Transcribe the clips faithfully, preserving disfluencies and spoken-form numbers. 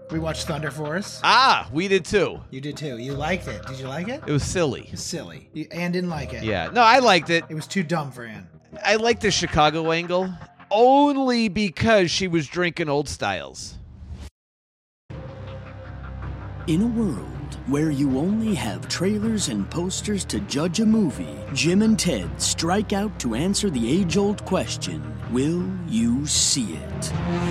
We watched Thunder Force. Ah, we did too. You did too. You liked it. Did you like it? It was silly. It was silly. You, Ann didn't like it. Yeah. No, I liked it. It was too dumb for Ann. I liked the Chicago angle only because she was drinking Old Styles. In a world where you only have trailers and posters to judge a movie, Jim and Ted strike out to answer the age-old question, will you see it?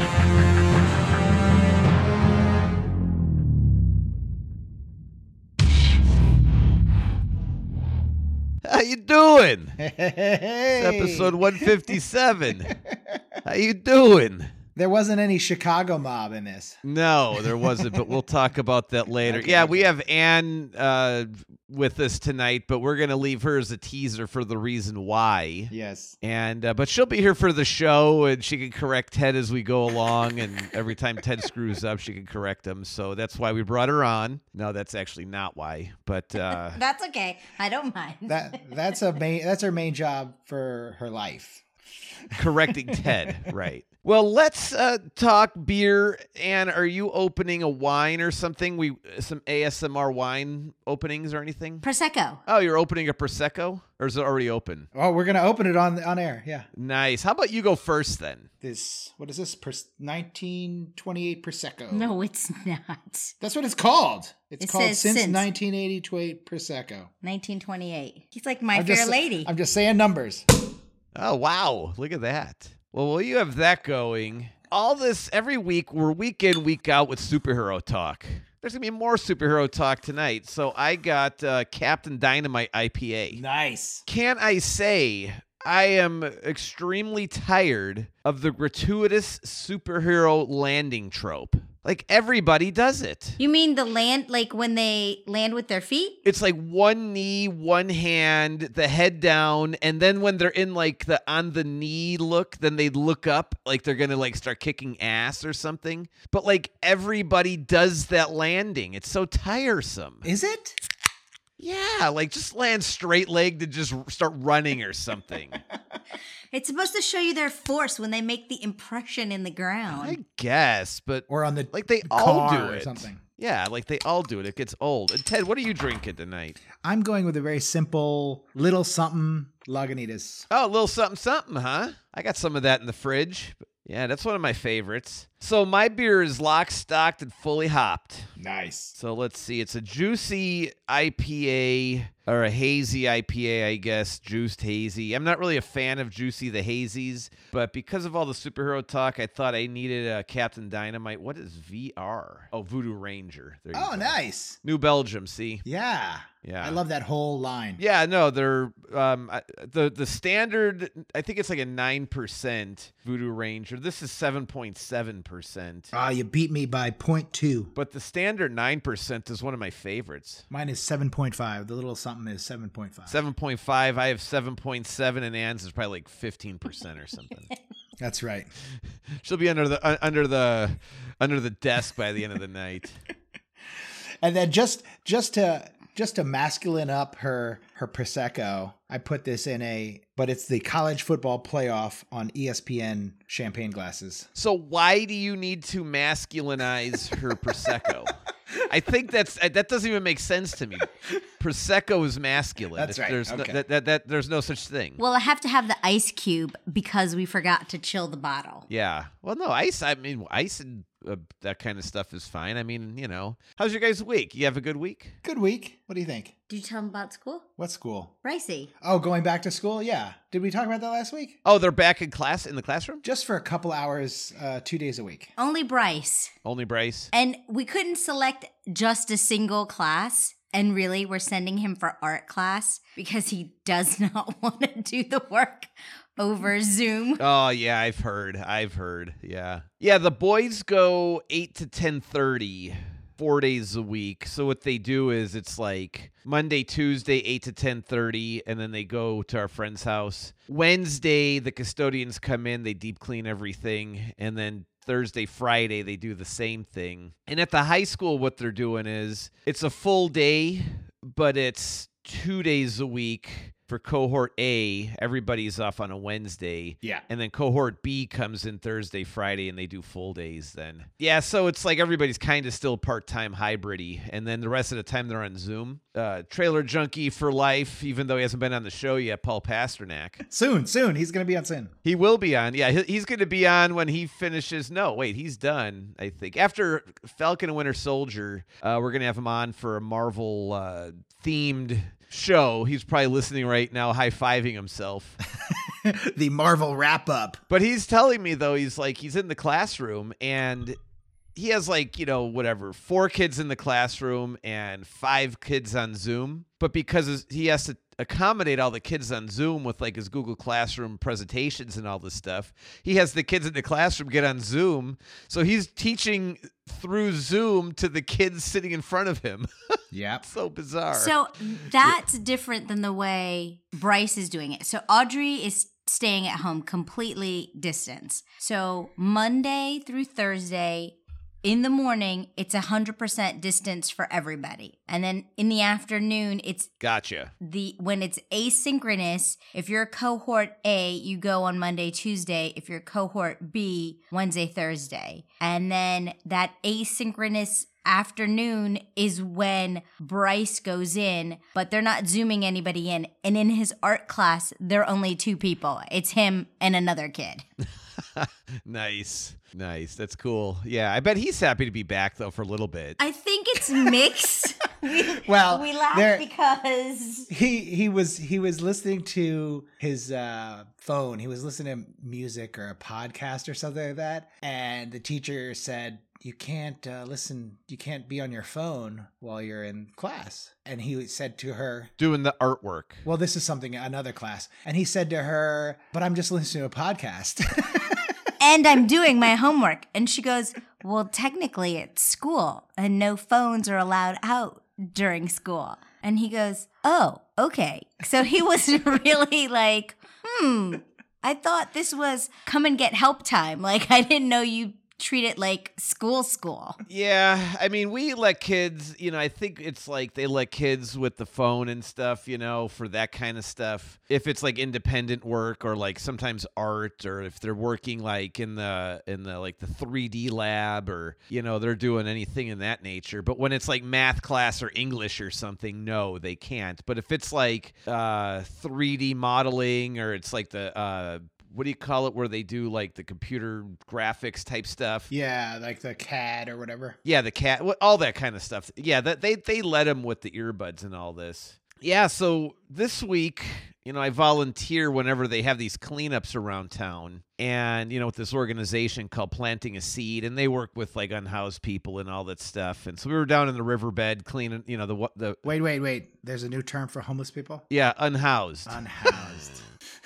How you doing? Hey. It's episode one fifty-seven. How you doing? There wasn't any Chicago mob in this. No, there wasn't, but we'll talk about that later. Okay, yeah, okay. we have Ann uh, with us tonight, but we're going to leave her as a teaser for the reason why. Yes. And uh, but she'll be here for the show, and she can correct Ted as we go along, and every time Ted screws up, she can correct him. So that's why we brought her on. No, that's actually not why, but... Uh, That's okay. I don't mind. That that's a main that's her main job for her life. correcting Ted, right. Well, let's uh, talk beer. Ann, are you opening a wine or something? We some A S M R wine openings or anything? Prosecco. Oh, you're opening a Prosecco? Or is it already open? Oh, we're gonna open it on on air. Yeah. Nice. How about you go first then? This what is this? Pers- nineteen twenty-eight Prosecco. No, it's not. That's what it's called. It's It called says since, since. nineteen eighty-eight Prosecco. nineteen twenty-eight. He's like my I'm fair just, lady. I'm just saying numbers. Oh, wow. Look at that. Well, while you have that going, all this every week, we're week in, week out with superhero talk. There's going to be more superhero talk tonight. So I got uh, Captain Dynamite I P A. Nice. Can I say I am extremely tired of the gratuitous superhero landing trope? Like, everybody does it. You mean the land, like when they land with their feet? It's like one knee, one hand, the head down, and then when they're in like the on the knee look, then they look up like they're gonna like start kicking ass or something. But like everybody does that landing. It's so tiresome. Is it? Yeah, like just land straight legged and just start running or something. It's supposed to show you their force when they make the impression in the ground. I guess, but Or on the like they all car do or it. something. Yeah, like they all do it. It gets old. And Ted, what are you drinking tonight? I'm going with a very simple little something Lagunitas. Oh, a little something, something, huh? I got some of that in the fridge. Yeah, that's one of my favorites. So my beer is lock, stocked, and fully hopped. Nice. So let's see. It's a juicy I P A or a hazy I P A, I guess. Juiced hazy. I'm not really a fan of juicy the hazies, but because of all the superhero talk, I thought I needed a Captain Dynamite. What is V R? Oh, Voodoo Ranger. There you Oh, go. nice. New Belgium, see? Yeah. Yeah. I love that whole line. Yeah, no, they're um I- the the standard. I think it's like a nine percent Voodoo Ranger. This is seven point seven percent. Ah, you beat me by point two. But the standard nine percent is one of my favorites. Mine is seven point five. The little something is seven point five. seven point five. I have seven point seven, and Ann's is probably like fifteen percent or something. That's right. She'll be under the uh, under the under the desk by the end of the night. And then just just to just to masculine up her her Prosecco, I put this in a but it's the college football playoff on E S P N champagne glasses. So why do you need to masculinize her Prosecco? I think that's that doesn't even make sense to me. Prosecco is masculine. That's right. There's Okay. no, that, that, that, there's no such thing. Well, I have to have the ice cube because we forgot to chill the bottle. Yeah. Well, no, ice, I mean, ice and uh, that kind of stuff is fine. I mean, you know. How's your guys' week? You have a good week? Good week. What do you think? Did you tell them about school? What school? Ricey. Oh, going back to school? Yeah. Did we talk about that last week? Oh, they're back in class, in the classroom? Just for a couple hours, uh, two days a week. Only Bryce. Only Bryce? And we couldn't select just a single class. And really, we're sending him for art class because he does not want to do the work over Zoom. Oh, yeah, I've heard. I've heard. Yeah. Yeah, the boys go eight to ten thirty. Four days a week. So what they do is it's like Monday, Tuesday, eight to ten thirty, and then they go to our friend's house. Wednesday, the custodians come in, they deep clean everything, and then Thursday, Friday, they do the same thing. And at the high school, what they're doing is it's a full day, but it's two days a week for cohort A, everybody's off on a Wednesday. Yeah. And then cohort B comes in Thursday, Friday, and they do full days then. Yeah, so it's like everybody's kind of still part-time hybrid-y. And then the rest of the time they're on Zoom. Uh, trailer junkie for life, even though he hasn't been on the show yet, Paul Pasternak. Soon, soon. He's going to be on soon. He will be on. Yeah, he- he's going to be on when he finishes. No, wait, he's done, I think. After Falcon and Winter Soldier, uh, we're going to have him on for a Marvel uh, themed show. He's probably listening right now, high-fiving himself. The Marvel wrap-up. But he's telling me, though, he's like, he's in the classroom, and he has, like, you know, whatever, four kids in the classroom and five kids on Zoom. But because he has to accommodate all the kids on Zoom with, like, his Google Classroom presentations and all this stuff, he has the kids in the classroom get on Zoom. So he's teaching through Zoom to the kids sitting in front of him. Yep. So bizarre. So that's different than the way Bryce is doing it. So Audrey is staying at home completely distance. So Monday through Thursday, in the morning, it's one hundred percent distance for everybody. And then in the afternoon, it's Gotcha. the when it's asynchronous. If you're cohort A, you go on Monday, Tuesday. If you're cohort B, Wednesday, Thursday. And then that asynchronous afternoon is when Bryce goes in, but they're not zooming anybody in. And in his art class, there are only two people. It's him and another kid. Nice. Nice. That's cool. Yeah, I bet he's happy to be back, though, for a little bit. I think it's mixed. we, Well, we laugh there- because He he was he was listening to his uh, phone. He was listening to music or a podcast or something like that. And the teacher said, "You can't uh, listen. You can't be on your phone while you're in class." And he said to her, Doing the artwork. "Well, this is something another class." And he said to her, "But I'm just listening to a podcast." and I'm doing my homework. And she goes, well, technically it's school and no phones are allowed out during school. And he goes, oh, okay. So he was really like, hmm, I thought this was come and get help time. Like, I didn't know you treat it like school school. Yeah, I mean, we let kids, you know, I think it's like they let kids with the phone and stuff, you know, for that kind of stuff. If it's like independent work or like sometimes art, or if they're working like in the in the like the three D lab, or, you know, they're doing anything in that nature. But when it's like math class or English or something, no, they can't. But if it's like uh three D modeling, or it's like the uh what do you call it, where they do like the computer graphics type stuff? Yeah, like the C A D or whatever. Yeah, the cat, all that kind of stuff. Yeah, that they they let him with the earbuds and all this. Yeah, so this week, you know, I volunteer whenever they have these cleanups around town, and, you know, with this organization called Planting a Seed, and they work with like unhoused people and all that stuff. And so we were down in the riverbed cleaning, you know, the the Wait, wait, wait. There's a new term for homeless people? yeah, unhoused. Unhoused.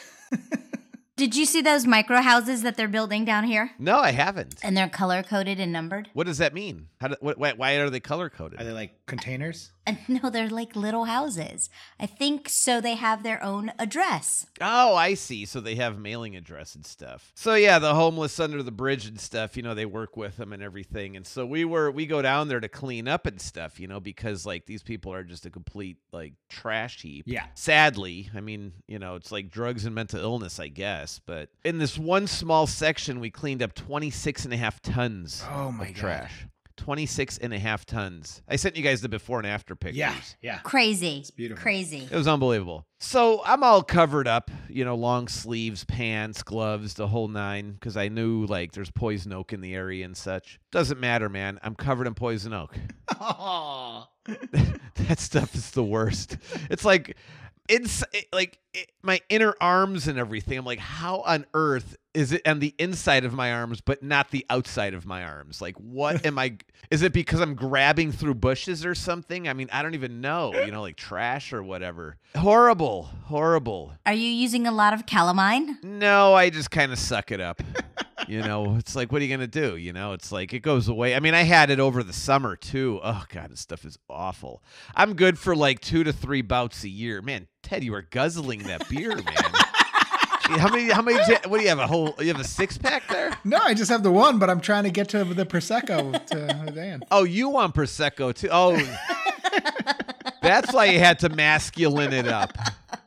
Did you see those micro houses that they're building down here? No, I haven't. And they're color coded and numbered? What does that mean? How do, what, why, why are they color coded? Are they like containers? And no, they're like little houses. I think so they have their own address. Oh, I see. So they have mailing address and stuff. So yeah, the homeless under the bridge and stuff, you know, they work with them and everything. And so we were, we go down there to clean up and stuff, you know, because like these people are just a complete like trash heap. Yeah. Sadly, I mean, you know, it's like drugs and mental illness, I guess. But in this one small section, we cleaned up twenty-six and a half tons Oh my of God. trash. twenty-six and a half tons. I sent you guys the before and after pictures. Yeah, yeah. Crazy. It's beautiful. Crazy. It was unbelievable. So I'm all covered up, you know, long sleeves, pants, gloves, the whole nine, because I knew like there's poison oak in the area and such. Doesn't matter, man. I'm covered in poison oak. Oh. That stuff is the worst. It's like, it's it, like it, my inner arms and everything. I'm like, how on earth is it on the inside of my arms, but not the outside of my arms? Like, what am I? Is it because I'm grabbing through bushes or something? I mean, I don't even know, you know, like trash or whatever. Horrible, horrible. Are you using a lot of calamine? No, I just kind of suck it up. You know, it's like, what are you going to do? You know, it's like, it goes away. I mean, I had it over the summer too. Oh God, this stuff is awful. I'm good for like two to three bouts a year. Man, Ted, you are guzzling that beer, man. Gee, how many, how many, what do you have, a whole, you have a six pack there? No, I just have the one, but I'm trying to get to the Prosecco to Dan. Oh, you want Prosecco too? Oh, that's why you had to masculine it up.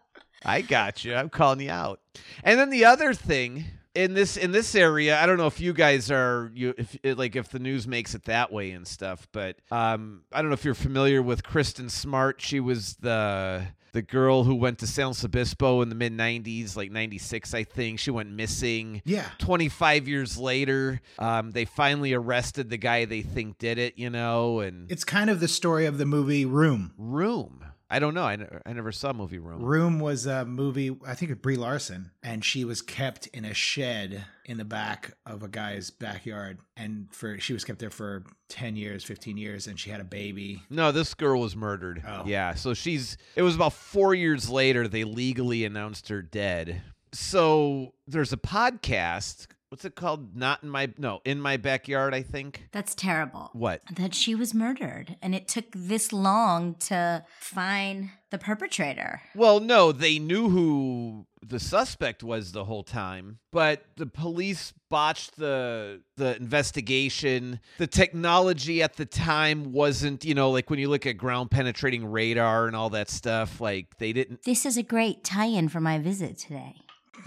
I got you. I'm calling you out. And then the other thing in this in this area, I don't know if you guys are you if like if the news makes it that way and stuff, but um, I don't know if you're familiar with Kristen Smart. She was the the girl who went to San Luis Obispo in the mid nineties, like ninety-six, I think. She went missing. Yeah. twenty-five years later, um, they finally arrested the guy they think did it, you know, and It's kind of the story of the movie Room. Room. I don't know. I, ne- I never saw movie Room. Room was a movie, I think, of Brie Larson, and she was kept in a shed in the back of a guy's backyard, and for she was kept there for ten years, fifteen years, and she had a baby. No, this girl was murdered. Oh. Yeah, so she's, it was about four years later they legally announced her dead. So there's a podcast. What's it called? Not in my, no, in my backyard, I think. That's terrible. What? That she was murdered and it took this long to find the perpetrator. Well, no, they knew who the suspect was the whole time, but the police botched the the investigation. The technology at the time wasn't, you know, like when you look at ground penetrating radar and all that stuff, like they didn't. This is a great tie-in for my visit today.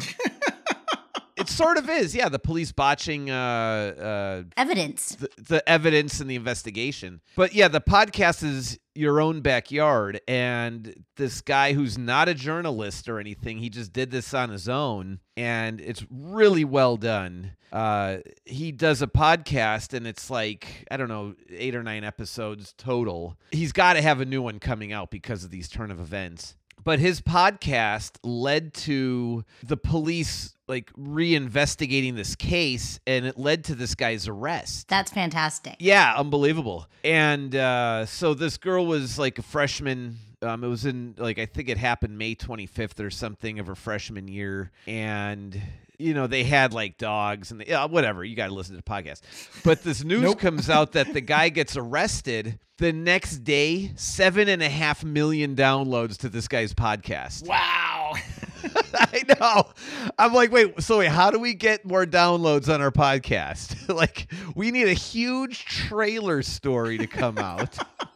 It sort of is, yeah. The police botching uh, uh, Evidence. the, the evidence in the investigation. But yeah, the podcast is your own backyard, and this guy who's not a journalist or anything, he just did this on his own, and it's really well done. Uh, he does a podcast, and it's like, I don't know, eight or nine episodes total. He's got to have a new one coming out because of these turn of events. But his podcast led to the police like reinvestigating this case, and it led to this guy's arrest. That's fantastic. Yeah, unbelievable. And uh, so this girl was like a freshman. Um, it was in like, I think it happened May twenty-fifth or something of her freshman year. And, you know, they had like dogs and they, yeah, whatever. You got to listen to the podcast. But this news Nope. comes out that the guy gets arrested. The next day, seven and a half million downloads to this guy's podcast. Wow. I know. I'm like, wait, so wait, how do we get more downloads on our podcast? Like, we need a huge trailer story to come out.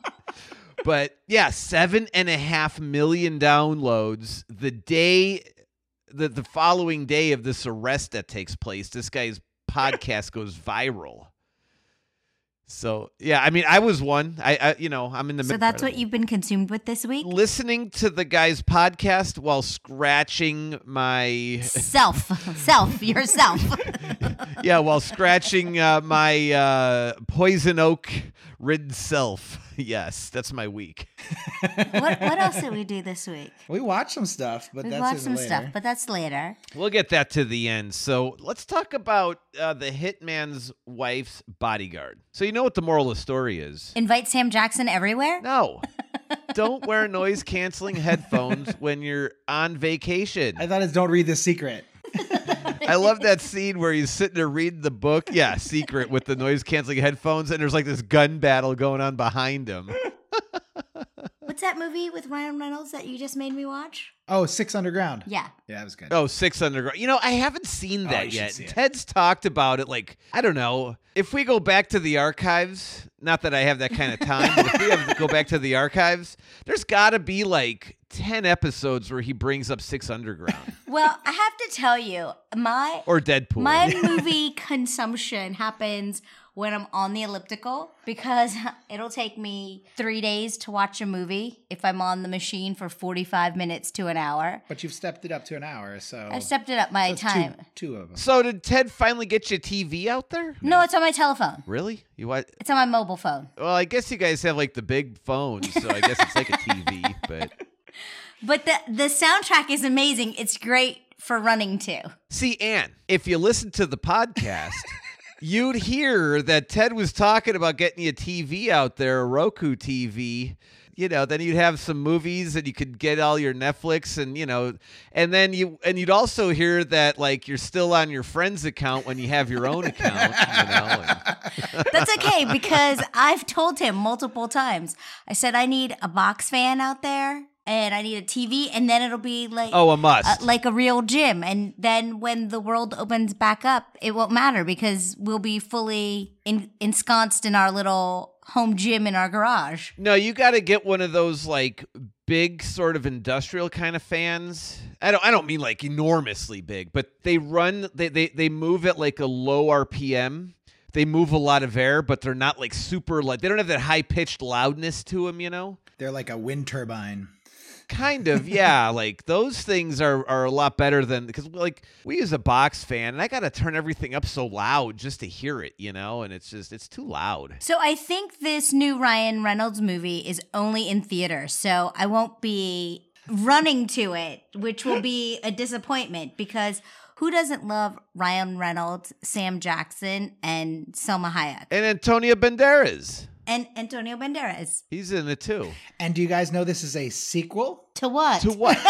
But yeah, seven and a half million downloads the day, the, the following day of this arrest that takes place. This guy's podcast goes viral. So yeah, I mean, I was one. I, I you know, I'm in the So mid- that's what you've been consumed with this week? listening to the guy's podcast while scratching my Self. Self. Yourself. yeah, while scratching uh, my uh, poison oak rid self. Yes, that's my week. what What else did we do this week? We watched some stuff, but We that's watched in some later. stuff, but that's later. We'll get that to the end. So let's talk about uh, the hitman's wife's bodyguard. So you know what the moral of the story is? Invite Sam Jackson everywhere? No. Don't wear noise canceling headphones when you're on vacation. I thought it's Don't Read the Secret. I love that scene where he's sitting there reading the book. Yeah, Secret with the noise canceling headphones, and there's like this gun battle going on behind him. What's that movie with Ryan Reynolds that you just made me watch? Oh, Six Underground. Yeah. Yeah, that was good. Oh, Six Underground. You know, I haven't seen Oh, that you should yet. see it. Ted's talked about it like, I don't know. If we go back to the archives, not that I have that kind of time, but if we have to go back to the archives, there's got to be like ten episodes where he brings up Six Underground Well, I have to tell you, my or Deadpool. my movie consumption happens when I'm on the elliptical because it'll take me three days to watch a movie if I'm on the machine for forty-five minutes to an hour. But you've stepped it up to an hour, so I've stepped it up my so it's time. Two, two of them. So did Ted finally get you a T V out there? No, it's on my telephone. Really? You what? It's on my mobile phone. Well, I guess you guys have like the big phones, so I guess it's like a T V, but But the the soundtrack is amazing. It's great for running to. see, Ann, if you listen to the podcast, you'd hear that Ted was talking about getting you a T V out there, a Roku T V. You know, then you'd have some movies and you could get all your Netflix and, you know, and then you, and you'd also hear that like you're still on your friend's account when you have your own account, you know. And, That's okay because I've told him multiple times. I said I need a box fan out there and I need a T V, and then it'll be like oh, a must. uh, like a real gym. And then when the world opens back up, it won't matter because we'll be fully in, ensconced in our little home gym in our garage. No, you got to get one of those like big sort of industrial kind of fans. I don't I don't mean like enormously big, but they run they they they move at like a low R P M. They move a lot of air, but they're not like super like they don't have that high pitched loudness to them, you know? They're like a wind turbine. Kind of, yeah. Like those things are, are a lot better than because like we use a box fan and I got to turn everything up so loud just to hear it, you know, and it's just it's too loud. So I think this new Ryan Reynolds movie is only in theater, so I won't be running to it, which will be a disappointment because who doesn't love Ryan Reynolds, Sam Jackson, and Selma Hayek? And Antonio Banderas. And Antonio Banderas. He's in it too. And do you guys know this is a sequel? To what? To what?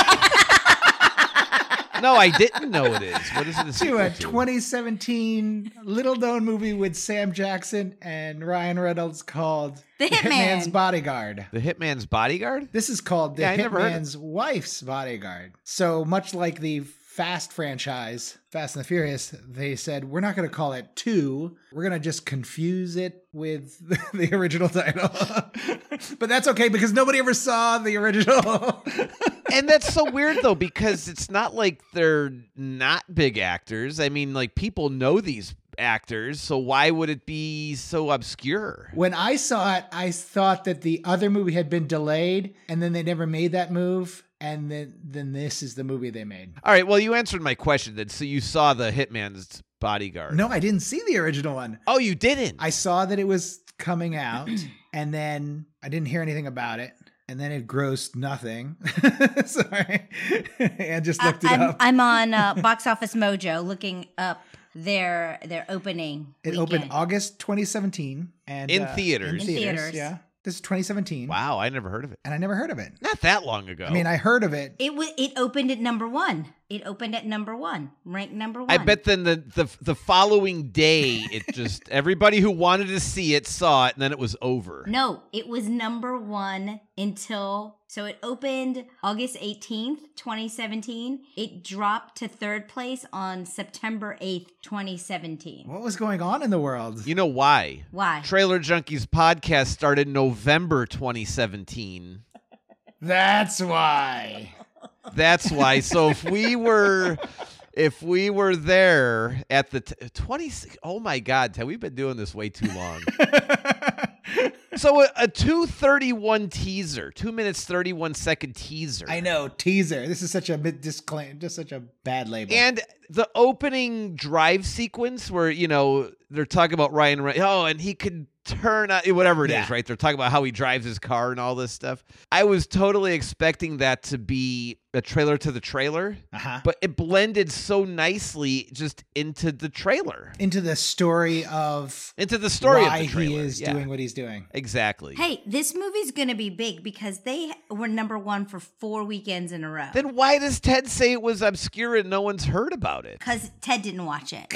No, I didn't know it is. What is it? A To sequel a to? twenty seventeen little-known movie with Sam Jackson and Ryan Reynolds called The Hitman. Hitman's Bodyguard. The Hitman's Bodyguard? This is called The Yeah, I never heard of Hitman's Wife's Bodyguard. So much like the Fast franchise, Fast and the Furious, they said, we're not going to call it two. We're going to just confuse it with the, the original title. But that's okay because nobody ever saw the original. And that's so weird, though, because it's not like they're not big actors. I mean, like, people know these actors, so why would it be so obscure? When I saw it, I thought that the other movie had been delayed, and then they never made that move. And then, then this is the movie they made. All right, well, you answered my question then. So you saw the Hitman's Bodyguard. No, I didn't see the original one. Oh, you didn't? I saw that it was coming out, and then I didn't hear anything about it. And then it grossed nothing. Sorry. I just looked it I'm, up. I'm on uh, Box Office Mojo looking up their their opening. It weekend. opened August twenty seventeen. And, In uh, theaters. In In theaters, theaters. yeah. This is twenty seventeen. Wow, I never heard of it. And I never heard of it. Not that long ago. I mean, I heard of it. It w- it opened at number one. It opened at number one, ranked number one. I bet then the, the the following day, it just everybody who wanted to see it saw it, and then it was over. No, it was number one until so it opened August eighteenth, twenty seventeen. It dropped to third place on September eighth, twenty seventeen. What was going on in the world? You know why? Why? Trailer Junkies podcast started November twenty seventeen. That's why. That's why. So if we were, if we were there at the t- twenty, oh my God, Ted, we've been doing this way too long. So a, a two thirty-one teaser, two minutes thirty-one second teaser. I know, teaser. This is such a mid disclaim, just such a bad label. And the opening drive sequence where, you know, they're talking about Ryan, Re- oh, and he could turn on, whatever it Yeah. is, right? They're talking about how he drives his car and all this stuff. I was totally expecting that to be a trailer to the trailer, uh-huh. but it blended so nicely just into the trailer, into the story of into the story why of the trailer. he is Yeah, doing what he's doing. exactly. Hey, this movie's going to be big because they were number one for four weekends in a row. Then why does Ted say it was obscure and no one's heard about it? Because Ted didn't watch it.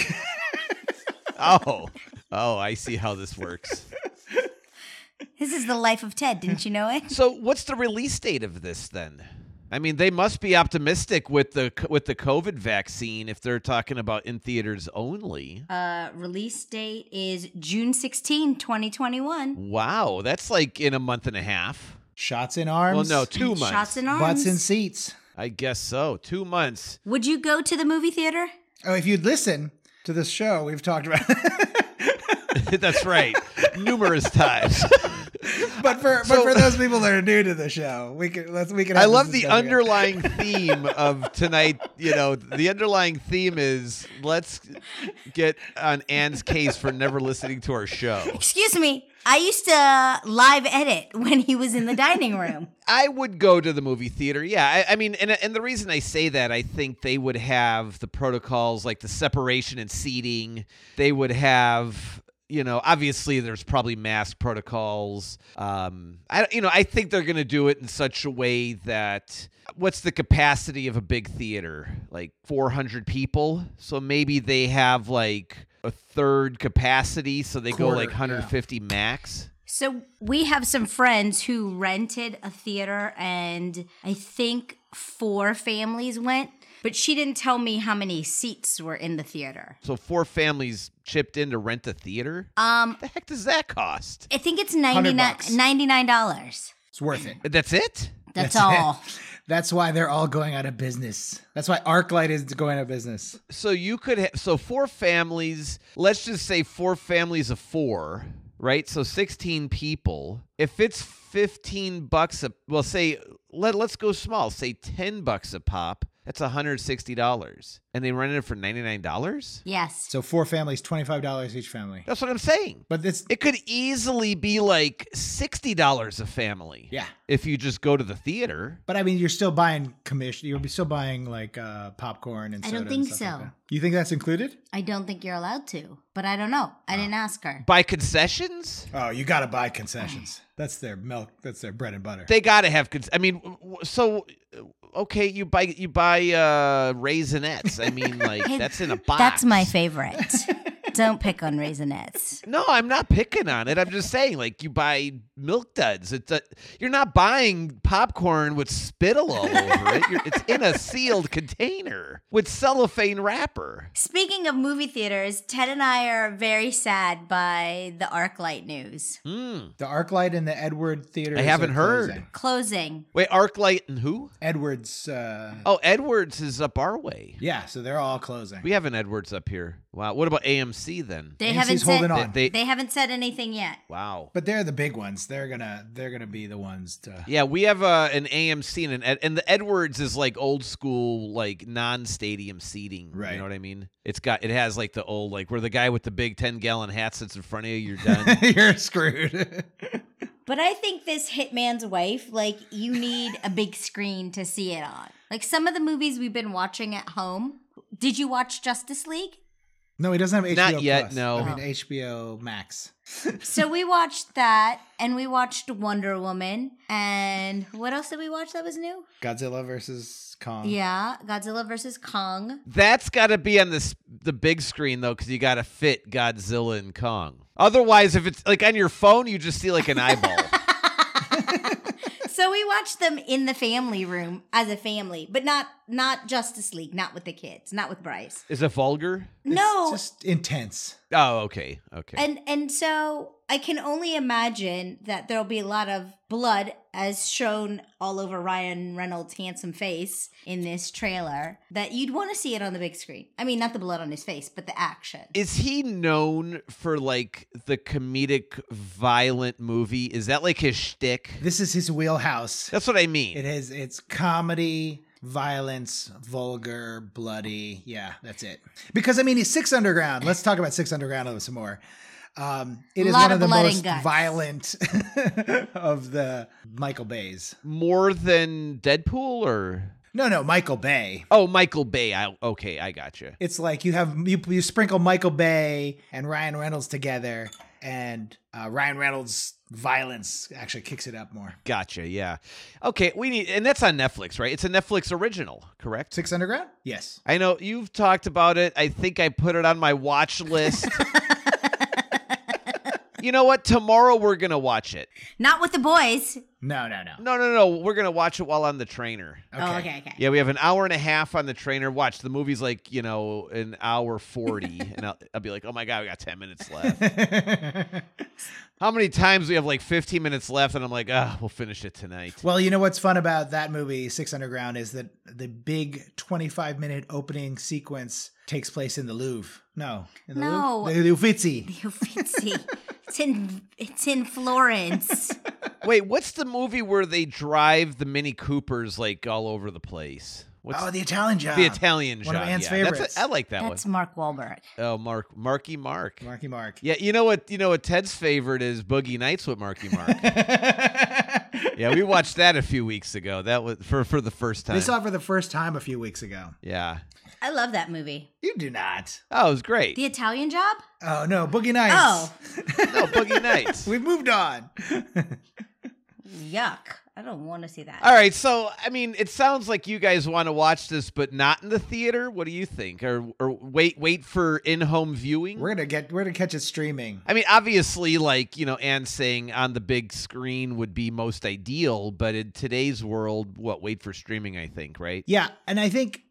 Oh, oh, I see how this works. This is the life of Ted. Didn't you know it? So what's the release date of this then? I mean, they must be optimistic with the with the COVID vaccine if they're talking about in theaters only. Uh, release date is June sixteenth, twenty twenty-one. Wow, that's like in a month and a half. Shots in arms. Well, no, two months. Shots in arms. Butts in seats. I guess so. Two months. Would you go to the movie theater? Oh, if you'd listen to this show, we've talked about That's right. Numerous times. But for So- but for those people that are new to the show, we can let's we can. I have love this the discussion. underlying theme of tonight. You know, the underlying theme is let's get on Anne's case for never listening to our show. Excuse me. I used to live edit when he was in the dining room. I would go to the movie theater. Yeah, I, I mean, and and the reason I say that, I think they would have the protocols like the separation and seating. They would have, you know, obviously there's probably mask protocols. Um, I you know, I think they're going to do it in such a way that what's the capacity of a big theater? Like four hundred people. So maybe they have like a third capacity, so they go Quarter, like yeah. one hundred fifty max. So we have some friends who rented a theater, and I think four families went. but she didn't tell me how many seats were in the theater. So four families chipped in to rent a theater? Um, What the heck does that cost? I think it's one hundred ninety-nine bucks. ninety-nine dollars. It's worth it. That's it? That's, That's it. all. That's why they're all going out of business. That's why ArcLight is going out of business. So you could ha- so four families, let's just say four families of four, right? So sixteen people. If it's fifteen bucks a well say let, let's go small, say ten bucks a pop. That's one hundred sixty dollars. And they rented it for ninety-nine dollars? Yes. So four families, twenty-five dollars each family. That's what I'm saying. But this, It could easily be like sixty dollars a family. yeah. If you just go to the theater. But I mean, you're still buying commission. You'll be still buying like uh, popcorn and I soda. don't and think stuff like so. that. You think that's included? I don't think you're allowed to, but I don't know. I didn't ask her. Buy concessions? Oh, you got to buy concessions. That's their milk. That's their bread and butter. They got to have con- I mean, w- so okay, you buy you buy uh Raisinets. I mean, like Hey, that's in a box. That's my favorite. Don't pick on Raisinets. No, I'm not picking on it. I'm just saying, like, you buy Milk Duds. It's a, you're not buying popcorn with spittle all over it. You're, it's in a sealed container with cellophane wrapper. Speaking of movie theaters, Ted and I are very sad by the ArcLight news. Mm. The ArcLight and the Edward Theater. I haven't heard. Closing. Wait, ArcLight and who? Edwards. Uh, Oh, Edwards is up our way. yeah, so they're all closing. We have an Edwards up here. Wow. What about A M C then? They A M C's haven't said holding on. They, they haven't said anything yet. wow. But they're the big ones. They're gonna they're gonna be the ones to. Yeah, we have uh, an A M C and an Ed- and the Edwards is like old school, like non-stadium seating. Right. You know what I mean? It's got it has like the old like where the guy with the big ten gallon hat sits in front of you. You're done. You're screwed. But I think this Hitman's Wife, like, you need a big screen to see it on. Like, some of the movies we've been watching at home. Did you watch Justice League? No, he doesn't have H B O Not yet, Plus. no. I mean H B O Max. So we watched that, and we watched Wonder Woman, and what else did we watch that was new? Godzilla versus Kong. Yeah, Godzilla versus Kong. That's got to be on the s- the big screen though, because you got to fit Godzilla and Kong. Otherwise, if it's like on your phone, you just see like an eyeball. So we watched them in the family room as a family, but not not Justice League, not with the kids, not with Bryce. Is it vulgar? It's No, just intense. Oh, okay, okay. and and so I can only imagine that there'll be a lot of blood as shown all over Ryan Reynolds' handsome face in this trailer, that you'd want to see it on the big screen. I mean, not the blood on his face, but the action. Is he known for like the comedic, violent movie? Is that like his shtick? This is his wheelhouse. That's what I mean. It is. It's comedy, violence, vulgar, bloody. Yeah, that's it. Because I mean, he's Six Underground. Let's talk about Six Underground a little some more. Um, it is Lot one of of the blood and most guts. violent of the Michael Bays. More than Deadpool or No, no, Michael Bay. oh, Michael Bay. I, okay, I gotcha. It's like you have you, you sprinkle Michael Bay and Ryan Reynolds together, and uh, Ryan Reynolds' violence actually kicks it up more. Gotcha. Yeah. Okay, we need, and that's on Netflix, right? It's a Netflix original, correct? Six Underground? Yes. I know you've talked about it. I think I put it on my watch list. You know what? Tomorrow we're gonna watch it. Not with the boys. No, no, no. No, no, no. We're gonna watch it while on the trainer. Oh, okay, okay. Yeah, we have an hour and a half on the trainer. Watch the movie's like you know an hour forty, and I'll, I'll be like, oh my god, we got ten minutes left. How many times we have like fifteen minutes left, and I'm like, ah, we'll finish it tonight. Well, you know what's fun about that movie, Six Underground, is that the big twenty-five minute opening sequence takes place in the Louvre. No, in the No. Louvre? The Uffizi. The Uffizi. It's in it's in Florence. Wait, what's the movie where they drive the Mini Coopers like all over the place? What's Oh, the Italian Job. the Italian One of job? Anne's yeah, favorites. That's a, I like that That's one. Mark Wahlberg. Oh, Mark, Marky Mark. Marky Mark. Yeah, you know what? You know what? Ted's favorite is Boogie Nights with Marky Mark. Yeah, we watched that a few weeks ago. That was for for the first time. They saw it for the first time a few weeks ago. Yeah. I love that movie. You do not. Oh, it was great. The Italian Job? Oh, no, Boogie Nights. Oh, No, Boogie Nights. We've moved on. yuck. I don't want to see that. All right, so I mean, it sounds like you guys want to watch this, but not in the theater. What do you think? Or or wait wait for in-home viewing? We're gonna get we're gonna catch it streaming. I mean, obviously, like, you know, Anne's saying on the big screen would be most ideal, but in today's world, what, wait for streaming, I think, right? Yeah, and I think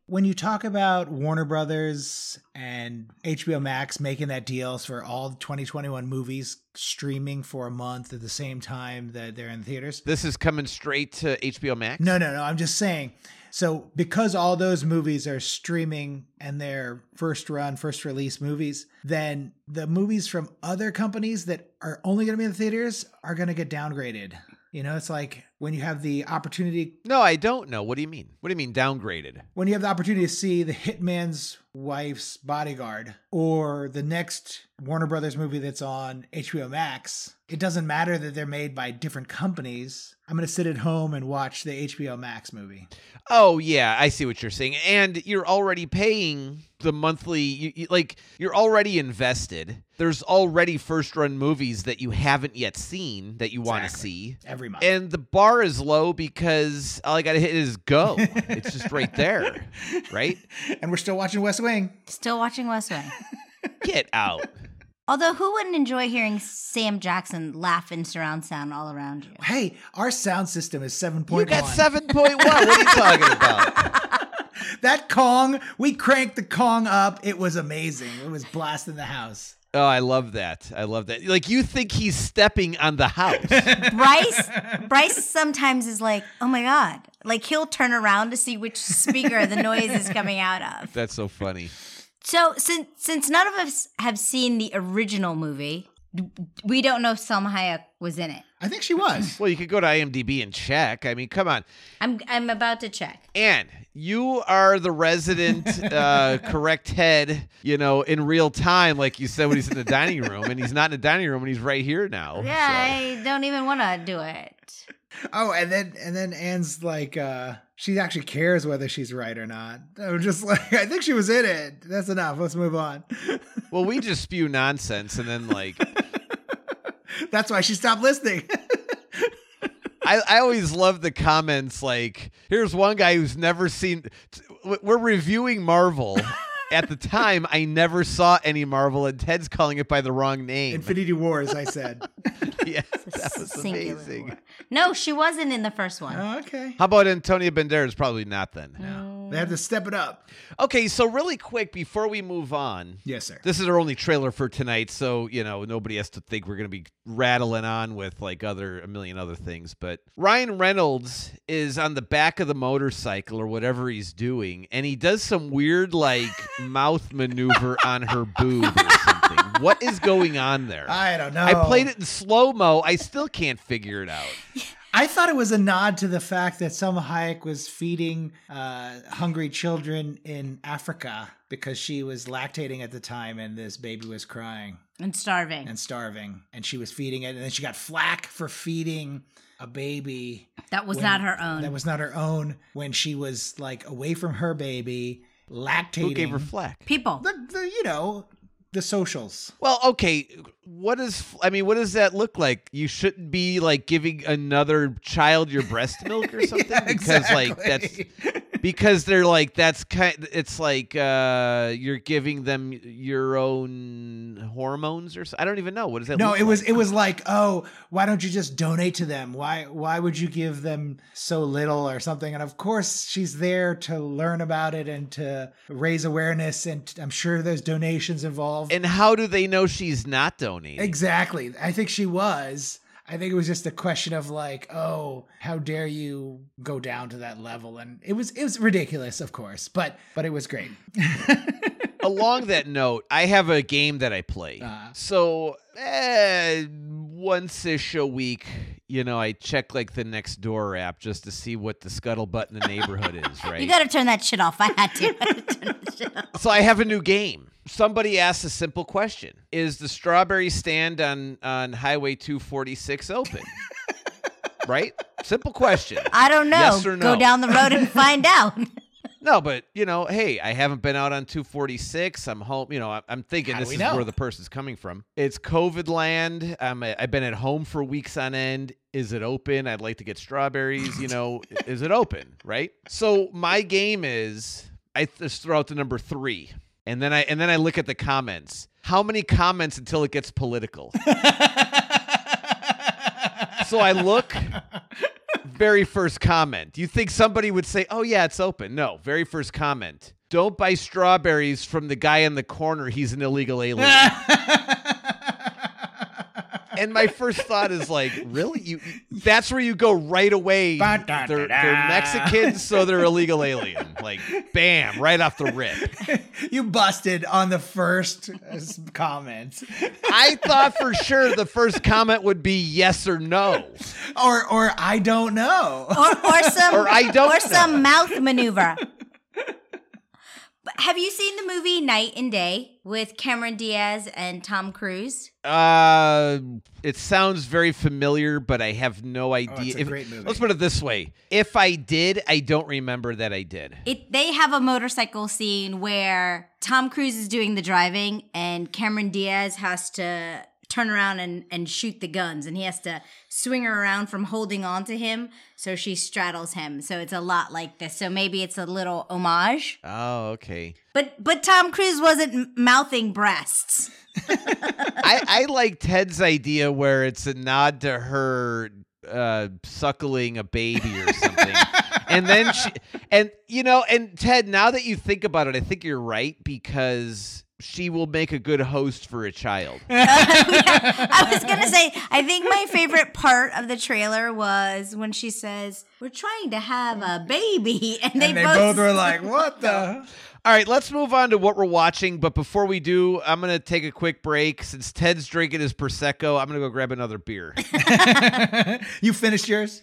when you talk about Warner Brothers and H B O Max making that deals for all twenty twenty-one movies streaming for a month at the same time that they're in theaters. This is coming straight to H B O Max? No, no, no. I'm just saying. So because all those movies are streaming and they're first run, first release movies, then the movies from other companies that are only going to be in the theaters are going to get downgraded. You know, it's like when you have the opportunity. No, I don't know. What do you mean? What do you mean downgraded? When you have the opportunity to see The Hitman's Wife's Bodyguard or the next Warner Brothers movie that's on H B O Max, it doesn't matter that they're made by different companies. I'm going to sit at home and watch the H B O Max movie. Oh, yeah, I see what you're saying. And you're already paying the monthly, you, you, like, you're already invested. There's already first-run movies that you haven't yet seen that you Exactly. want to see. Every month. And the bar is low because all I got to hit is go. It's just right there, right? And we're still watching West Wing. Still watching West Wing. Get out. Although, who wouldn't enjoy hearing Sam Jackson laugh in surround sound all around you? Hey, our sound system is seven You point one. got seven point one. What are you talking about? That Kong, we cranked the Kong up. It was amazing. It was blasting the house. Oh, I love that. I love that. Like, you think he's stepping on the house. Bryce, Bryce sometimes is like, oh my God. Like, he'll turn around to see which speaker the noise is coming out of. That's so funny. So, since since none of us have seen the original movie, we don't know if Salma Hayek was in it. I think she was. Well, you could go to IMDb and check. I mean, come on. I'm I'm about to check. Anne, you are the resident uh, correct head, you know, in real time, like you said when he's in the dining room, and he's not in the dining room, and he's right here now. Yeah, so. I don't even want to do it. Oh, and then and then Anne's like, uh, she actually cares whether she's right or not. I'm just like, I think she was in it. That's enough. Let's move on. Well, we just spew nonsense, and then, like... That's why she stopped listening. I, I always love the comments like, here's one guy who's never seen... We're reviewing Marvel. At the time, I never saw any Marvel, and Ted's calling it by the wrong name. Infinity Wars, I said. Yeah, that was Singular amazing. war. No, she wasn't in the first one. Oh, okay. How about Antonio Banderas? Probably not then. No, they have to step it up. Okay, so really quick before we move on. Yes, sir. This is our only trailer for tonight, so, you know, nobody has to think we're going to be rattling on with, like, other a million other things. But Ryan Reynolds is on the back of the motorcycle or whatever he's doing, and he does some weird, like, mouth maneuver on her boob or something. What is going on there? I don't know. I played it in slow-mo. I still can't figure it out. I thought it was a nod to the fact that Salma Hayek was feeding uh, hungry children in Africa because she was lactating at the time and this baby was crying And starving. and starving. And she was feeding it. And then she got flack for feeding a baby. That was when- not her own. That was not her own when she was like away from her baby, lactating. Who gave her flack? People. The, the, you know, the socials. Well, okay. What is, I mean, what does that look like? You shouldn't be like giving another child your breast milk or something Yeah, because like that's exactly. because they're like, that's kind it's like uh, you're giving them your own hormones or so. I don't even know. What does that No, look it was like? it was like, oh, why don't you just donate to them? Why why would you give them so little or something? And of course, she's there to learn about it and to raise awareness. And I'm sure there's donations involved. And how do they know she's not donating? Exactly. I think she was. I think it was just a question of like, oh, how dare you go down to that level? And it was it was ridiculous, of course, but but it was great. Along that note, I have a game that I play. Uh-huh. So eh, once-ish a week, you know, I check like the Nextdoor app just to see what the scuttlebutt in the neighborhood is, right? You got to turn that shit off. I had to. I had to turn that shit off. So I have a new game. Somebody asked a simple question. Is the strawberry stand on, on Highway two forty-six open? Right? Simple question. I don't know. Yes or no? Go down the road and find out. No, but, you know, hey, I haven't been out on two forty-six. I'm home. You know, I- I'm thinking How do this we is know? where the person's coming from. It's COVID land. I'm a, I've been at home for weeks on end. Is it open? I'd like to get strawberries. You know, is it open? Right? So my game is I just throw out the number three. And then I and then I look at the comments. How many comments until it gets political? So I look. very first comment. You think somebody would say, oh, yeah, it's open. No, very first comment. Don't buy strawberries from the guy in the corner. He's an illegal alien. And my first thought is like, really? You? That's where you go right away. They're, they're Mexicans, so they're illegal alien. Like, bam, right off the rip. You busted on the first comment. I thought for sure the first comment would be yes or no. Or or I don't know. Or, or some or I don't or know. some mouth maneuver. Have you seen the movie Night and Day with Cameron Diaz and Tom Cruise? Uh, it sounds very familiar, but I have no idea. Oh, it's a If- great movie. Let's put it this way. If I did, I don't remember that I did. It they have a motorcycle scene where Tom Cruise is doing the driving and Cameron Diaz has to turn around and, and shoot the guns, and he has to swing her around from holding on to him so she straddles him. So it's a lot like this. So maybe it's a little homage. Oh, okay. But but Tom Cruise wasn't m- mouthing breasts. I, I like Ted's idea where it's a nod to her uh, suckling a baby or something. And then she, and you know, and Ted, now that you think about it, I think you're right, because she will make a good host for a child. Yeah, I was going to say, I think my favorite part of the trailer was when she says, we're trying to have a baby. And they, And they both, both were like, what the? All right, let's move on to what we're watching. But before we do, I'm going to take a quick break. Since Ted's drinking his Prosecco, I'm going to go grab another beer. You finished yours?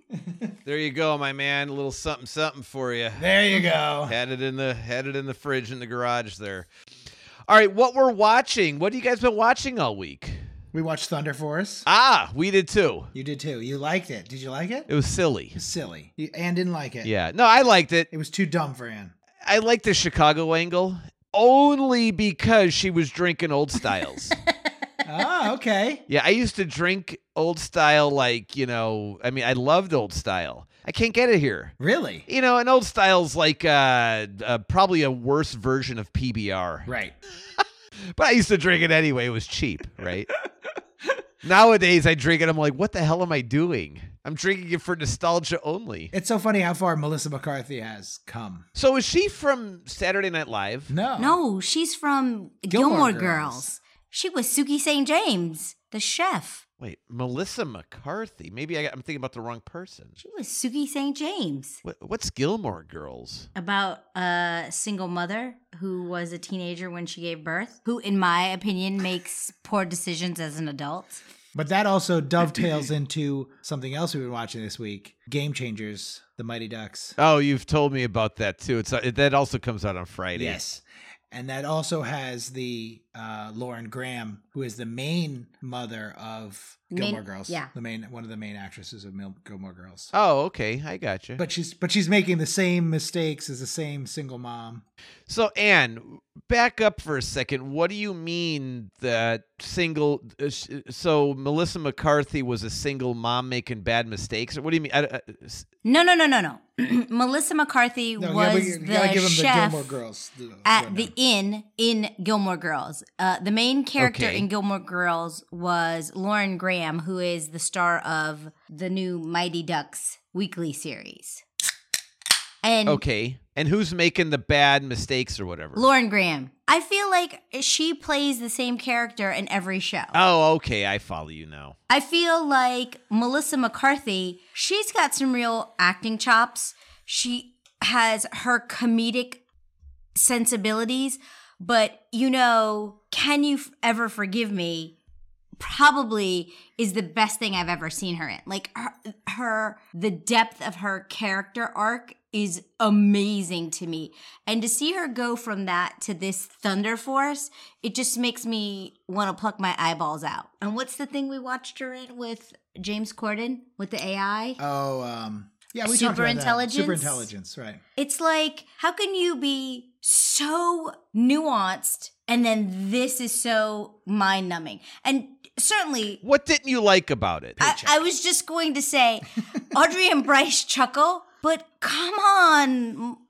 There you go, my man. A little something, something for you. There you go. Had it in the had it in the fridge in the garage there. All right, what we're watching. What have you guys been watching all week? We watched Thunder Force. Ah, we did too. You did too. You liked it. Did you like it? It was silly. It was silly. You, Anne didn't like it. Yeah. No, I liked it. It was too dumb for Anne. I liked the Chicago angle only because she was drinking Old Styles. Oh, okay. Yeah, I used to drink Old Style like, you know, I mean, I loved Old Style. I can't get it here. Really? You know, and Old Style's like uh, uh, probably a worse version of P B R. Right. But I used to drink it anyway. It was cheap, right? Nowadays, I drink it. I'm like, what the hell am I doing? I'm drinking it for nostalgia only. It's so funny how far Melissa McCarthy has come. So is she from Saturday Night Live? No. No, she's from Gilmore Gilmore, Girls. Girls. She was Suki Saint James, the chef. Wait, Melissa McCarthy. Maybe I got, I'm thinking about the wrong person. She was Suki Saint James. What, what's Gilmore Girls? About a single mother who was a teenager when she gave birth, who, in my opinion, makes poor decisions as an adult. But that also dovetails into something else we've been watching this week. Game Changers, The Mighty Ducks. Oh, you've told me about that too. It's uh, that also comes out on Friday. Yes. And that also has the uh, Lauren Graham, who is the main mother of Main- Gilmore Girls. yeah. The main one of the main actresses of Mil- Gilmore Girls. Oh, okay. I got you. But she's but she's making the same mistakes as the same single mom. So, Anne, back up for a second. What do you mean that single? Uh, sh- so, Melissa McCarthy was a single mom making bad mistakes? Or what do you mean? I, I, s- No, no, no, no, no. Melissa McCarthy No, was you gotta, you gotta the give them chef the Gilmore Girls. the at rundown. the inn in Gilmore Girls. Uh, the main character Okay. in Gilmore Girls was Lauren Graham, who is the star of the new Mighty Ducks weekly series. And okay. And who's making the bad mistakes or whatever? Lauren Graham. I feel like she plays the same character in every show. Oh, okay. I follow you now. I feel like Melissa McCarthy, she's got some real acting chops. She has her comedic sensibilities, but you know, Can You F- Ever Forgive Me probably is the best thing I've ever seen her in. Like her, her the depth of her character arc is amazing to me. And to see her go from that to this Thunder Force, it just makes me want to pluck my eyeballs out. And what's the thing we watched her in with James Corden with the A I? Oh, um, yeah, we Super talked about that. intelligence? Super intelligence, right? It's like, how can you be so nuanced and then this is so mind numbing? And certainly, What didn't you like about it? I, I was just going to say, Audrey and Bryce chuckle, but come on,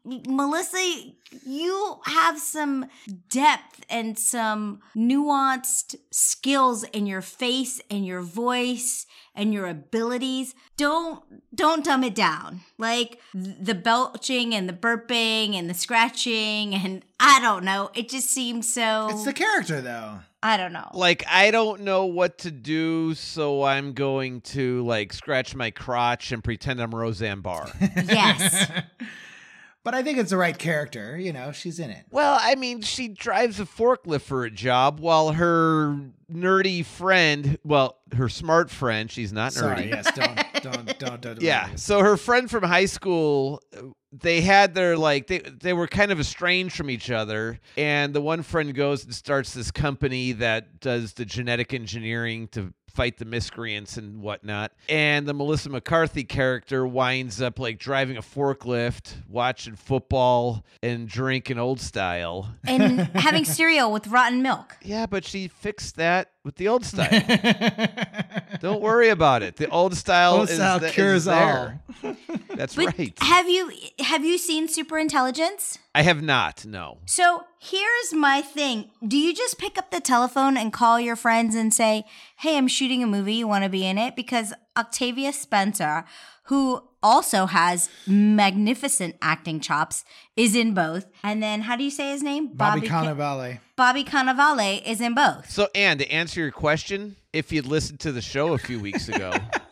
Melissa, you have some depth and some nuanced skills in your face and your voice and your abilities. Don't don't dumb it down. Like the belching and the burping and the scratching and I don't know. It just seems so. It's the character, though. I don't know. Like, I don't know what to do, so I'm going to, like, scratch my crotch and pretend I'm Roseanne Barr. Yes. But I think it's the right character. You know, she's in it. Well, I mean, she drives a forklift for a job while her nerdy friend, well, her smart friend, she's not nerdy. Sorry, yes, don't, don't, don't, don't. Yeah, so her friend from high school, they had their, like, they, they were kind of estranged from each other, and the one friend goes and starts this company that does the genetic engineering to fight the miscreants and whatnot. And the Melissa McCarthy character winds up like driving a forklift, watching football, and drinking old style. And having cereal with rotten milk. Yeah, but she fixed that with the old style. Don't worry about it. The old style, Old is, style the, cures is there. all. That's But right. have you have you seen Superintelligence? I have not, no. So here's my thing. Do you just pick up the telephone and call your friends and say, hey, I'm shooting a movie. You want to be in it? Because Octavia Spencer, who also has magnificent acting chops, is in both. And then how do you say his name? Bobby Ca- Cannavale. Bobby Cannavale is in both. So, Ann, to answer your question, if you'd listened to the show a few weeks ago,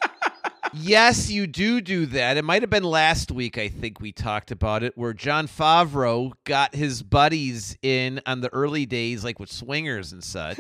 yes, you do do that. It might have been last week, I think we talked about it, where Jon Favreau got his buddies in on the early days, like with swingers and such.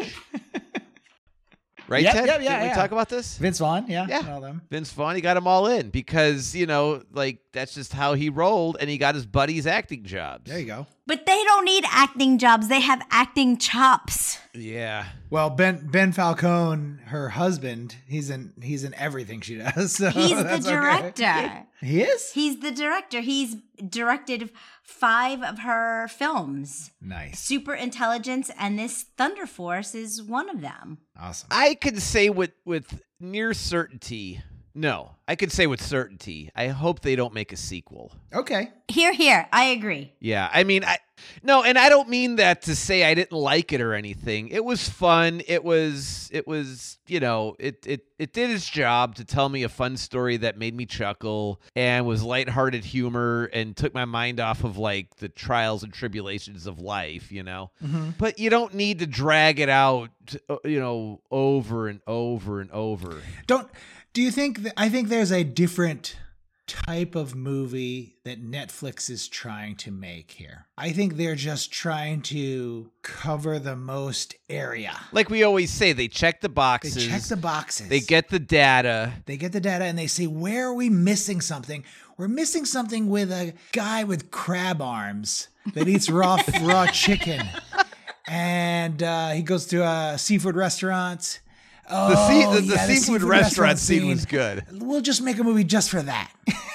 Right, Yep, Ted? yep, yeah, Didn't we yeah. talk about this? Vince Vaughn, yeah. Yeah. All them. Vince Vaughn, he got them all in because, you know, like that's just how he rolled, and he got his buddies acting jobs. There you go. But they don't need acting jobs. They have acting chops. Yeah. Well, Ben Ben Falcone, her husband, he's in he's in everything she does. So He's the that's okay. director. He is? He's the director. He's directed five of her films. Nice. Superintelligence and this Thunder Force is one of them. Awesome. I could say with with near certainty. No, I could say with certainty. I hope they don't make a sequel. Okay. Here, here. I agree. Yeah, I mean, I no, and I don't mean that to say I didn't like it or anything. It was fun. It was, it was, you know, it it it did its job to tell me a fun story that made me chuckle and was lighthearted humor and took my mind off of like the trials and tribulations of life, you know. Mm-hmm. But you don't need to drag it out, you know, over and over and over. Don't do you think that I think there's a different type of movie that Netflix is trying to make here. I think they're just trying to cover the most area. Like we always say, they check the They boxes. check the boxes. They get the data. They get the data and they say, where are we missing something? We're missing something with a guy with crab arms that eats raw raw chicken. And uh, he goes to a seafood restaurant. Oh, The, sea, the, the yeah, seafood, restaurant scene was good. We'll just make a movie just for that.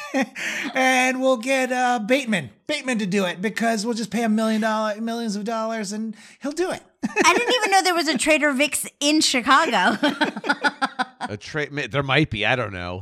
And we'll get uh, Bateman, Bateman to do it because we'll just pay him million dollar, millions of dollars and he'll do it. I didn't even know there was a Trader Vic's in Chicago. A tra- there might be. I don't know.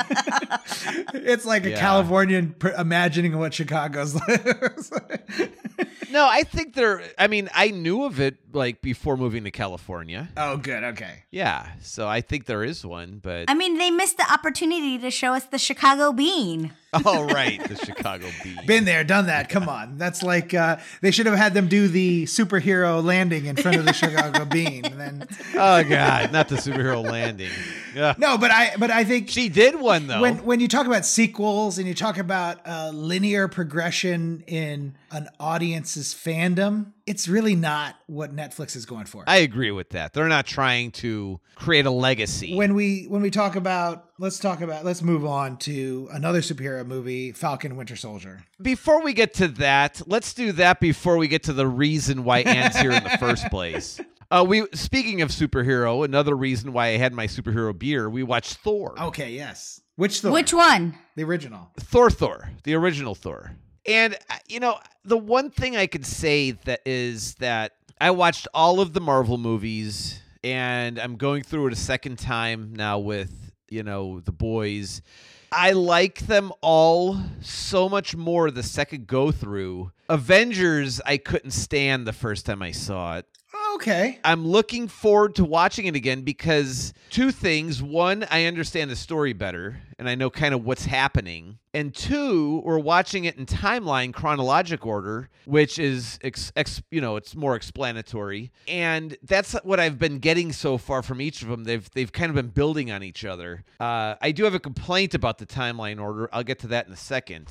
It's like a Yeah. Californian pr- imagining what Chicago's like. No, I think they're. I mean, I knew of it like before moving to California. Oh, good. Okay. Yeah, so I think there is one, but I mean, they missed the opportunity to show us the Chicago bean. oh right, the Chicago Bee. Been there, done that. Come on. That's like uh, they should have had them do the superhero landing in front of the Chicago Bean. And then Oh god, not the superhero landing. Yeah. no, but I but I think She did one though. when when you talk about sequels and you talk about uh, linear progression in an audience's fandom, it's really not what Netflix is going for. I agree with that. They're not trying to create a legacy. when we when we talk about let's talk about let's move on to another superhero movie, Falcon Winter Soldier. Before we get to that, let's do that before we get to the reason why Anne's here in the first place. Uh, we speaking of superhero, another reason why I had my superhero beer, we watched Thor. Okay, yes. Which Thor? Which one? The original. Thor Thor, the original Thor. And, uh, you know, the one thing I could say that is that I watched all of the Marvel movies, and I'm going through it a second time now with, you know, The Boys. I like them all so much more the second go through. Avengers, I couldn't stand the first time I saw it. Okay. I'm looking forward to watching it again because two things. One, I understand the story better and I know kind of what's happening. And two, we're watching it in timeline chronologic order, which is, ex, ex, you know, it's more explanatory. And that's what I've been getting so far from each of them. They've they've kind of been building on each other. Uh, I do have a complaint about the timeline order. I'll get to that in a second.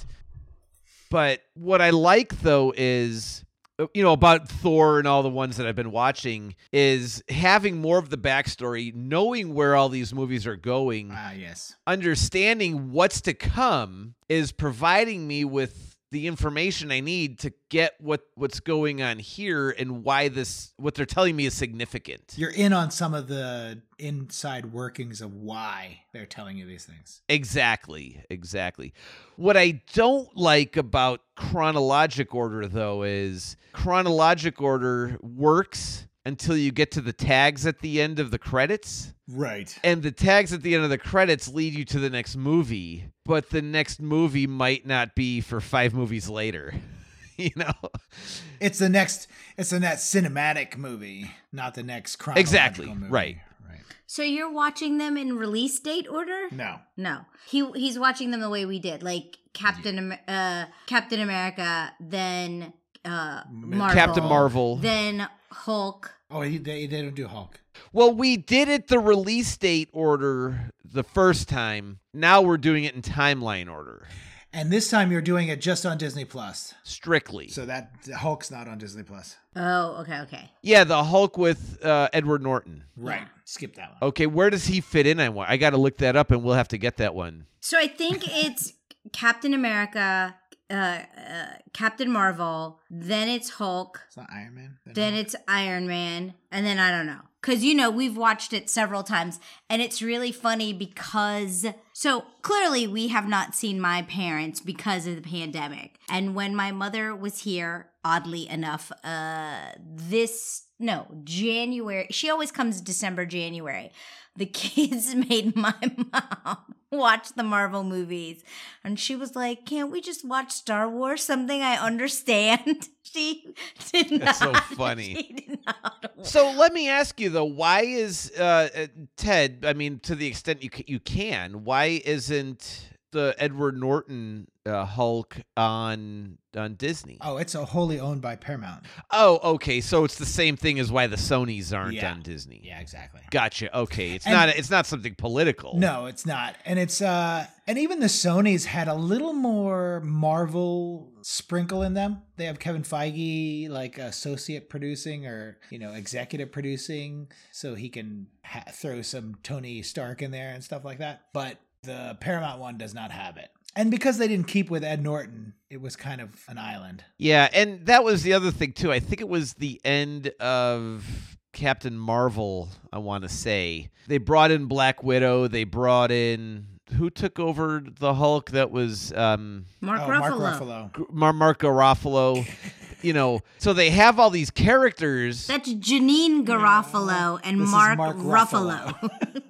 But what I like, though, is... you know, about Thor and all the ones that I've been watching is having more of the backstory, knowing where all these movies are going. Ah, yes. Understanding what's to come is providing me with the information I need to get what, what's going on here and why this, what they're telling me is significant. You're in on some of the inside workings of why they're telling you these things. Exactly, exactly. What I don't like about chronologic order, though, is chronologic order works until you get to the tags at the end of the credits. Right. And the tags at the end of the credits lead you to the next movie, but the next movie might not be for five movies later. You know? It's the next it's the next cinematic movie, not the next chronological exactly. movie. Right. Right. So you're watching them in release date order? No. No. He he's watching them the way we did, like Captain Am- uh Captain America, then uh Marvel, Captain Marvel, then Hulk. Oh, he, they they don't do Hulk. Well, we did it the release date order the first time. Now we're doing it in timeline order. And this time you're doing it just on Disney Plus. Strictly. So that Hulk's not on Disney Plus. Oh, okay, okay. Yeah, the Hulk with uh, Edward Norton. Right. Yeah. Skip that one. Okay, where does he fit in? I want. I got to look that up, and we'll have to get that one. So I think it's Captain America, uh, uh, Captain Marvel, then it's Hulk, It's not Iron Man. then it's Iron Man, and then I don't know. Because, you know, we've watched it several times, and it's really funny because, so clearly we have not seen my parents because of the pandemic. And when my mother was here, oddly enough, uh, this, no, January, she always comes December, January. The kids made my mom watch the Marvel movies. And she was like, can't we just watch Star Wars? Something I understand. She did not. That's so funny. She did not watch. So let me ask you, though, why is uh, uh, Ted, I mean, to the extent you c- you can, why isn't the Edward Norton uh, Hulk on on Disney? Oh, it's a wholly owned by Paramount. Oh, okay. So it's the same thing as why the Sonys aren't Yeah. on Disney. Yeah, exactly. Gotcha. Okay. It's And- not it's not something political. No, it's not. And it's uh and even the Sonys had a little more Marvel sprinkle in them. They have Kevin Feige like associate producing or, you know, executive producing so he can ha- throw some Tony Stark in there and stuff like that. But the Paramount one does not have it. And because they didn't keep with Ed Norton, it was kind of an island. Yeah, and that was the other thing too. I think it was the end of Captain Marvel, I want to say. They brought in Black Widow, they brought in who took over the Hulk? That was um Mark oh, Ruffalo. Mark Ruffalo. Mar- Mark Garofalo. You know, so they have all these characters. That's Janine Garofalo and This is Mark, Mark Ruffalo. Ruffalo.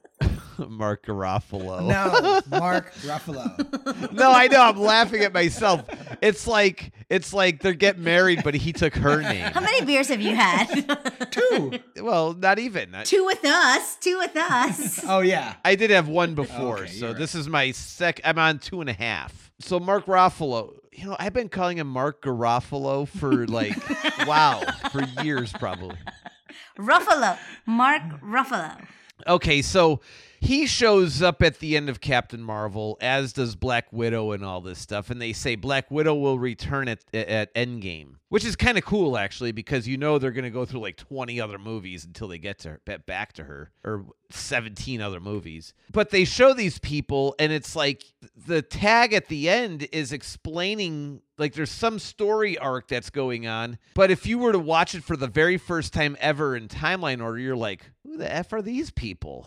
Mark Garofalo. No, Mark Ruffalo. No, I know. I'm laughing at myself. It's like it's like they're getting married, but he took her name. How many beers have you had? Two. Well, not even. Two with us. Two with us. Oh, yeah. I did have one before, Okay, so you're this is my sec. I'm on two and a half. So Mark Ruffalo, you know, I've been calling him Mark Garofalo for like, wow, for years probably. Ruffalo. Mark Ruffalo. Okay, so he shows up at the end of Captain Marvel, as does Black Widow and all this stuff, and they say Black Widow will return at at Endgame, which is kind of cool actually, because you know they're going to go through like twenty other movies until they get to her, back to her, or seventeen other movies. But they show these people, and it's like the tag at the end is explaining, like there's some story arc that's going on, but if you were to watch it for the very first time ever in timeline order, you're like, who the F are these people?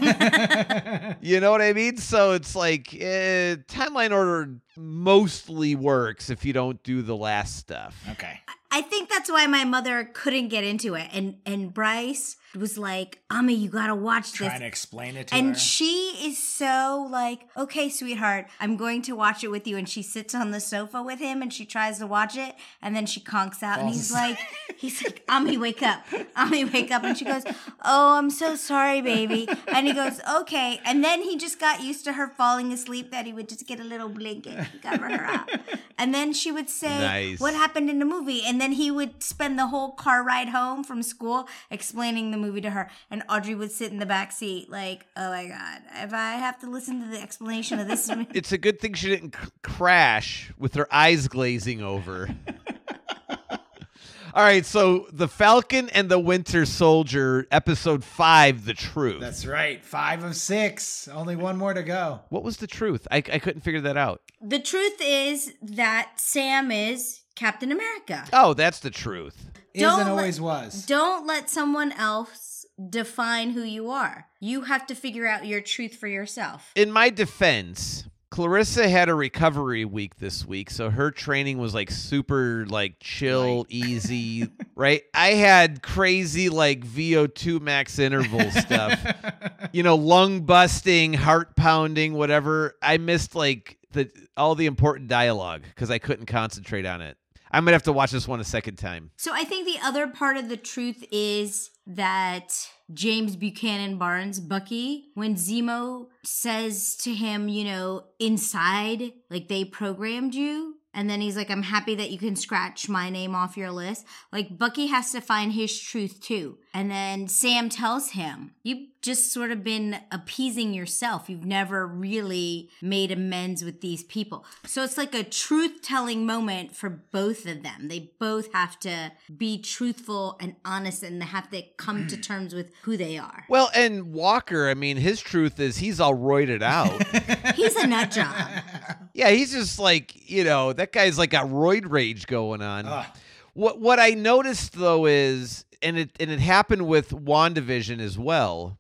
You know what I mean? So it's like uh, timeline order mostly works if you don't do the last stuff. Okay. I think that's why my mother couldn't get into it. And and Bryce, was like, Ami, you gotta watch this. Trying to explain it to and her. she is so like, okay, sweetheart, I'm going to watch it with you. And she sits on the sofa with him and she tries to watch it. And then she conks out and he's like, he's like, Ami, wake up. Ami, wake up. And she goes, oh, I'm so sorry, baby. And he goes, okay. And then he just got used to her falling asleep that he would just get a little blanket and cover her up. And then she would say, Nice. what happened in the movie? And then he would spend the whole car ride home from school explaining the movie to her. And Audrey would sit in the back seat like, oh my God, if I have to listen to the explanation of this. It's a good thing she didn't c- crash with her eyes glazing over. All right, so The Falcon and the Winter Soldier, episode five, The Truth. That's right. Five of six. Only one more to go. What was the truth? I, I couldn't figure that out. The truth is that Sam is Captain America. Oh, that's the truth. Is Don't and let- always was. Don't let someone else define who you are. You have to figure out your truth for yourself. In my defense, Clarissa had a recovery week this week, so her training was like super like chill, Light. easy, right? I had crazy like V O two max interval stuff. You know, lung busting, heart pounding, whatever. I missed like the all the important dialogue because I couldn't concentrate on it. I'm gonna have to watch this one a second time. So I think the other part of the truth is that James Buchanan Barnes, Bucky, when Zemo says to him, you know, inside, like they programmed you. And then he's like, I'm happy that you can scratch my name off your list. Like, Bucky has to find his truth, too. And then Sam tells him, you've just sort of been appeasing yourself. You've never really made amends with these people. So it's like a truth-telling moment for both of them. They both have to be truthful and honest, and they have to come to terms with who they are. Well, and Walker, I mean, his truth is he's all roided out. He's a nut job. Yeah, he's just like, you know, that guy's like got roid rage going on. Ugh. What what I noticed though is, and it and it happened with WandaVision as well,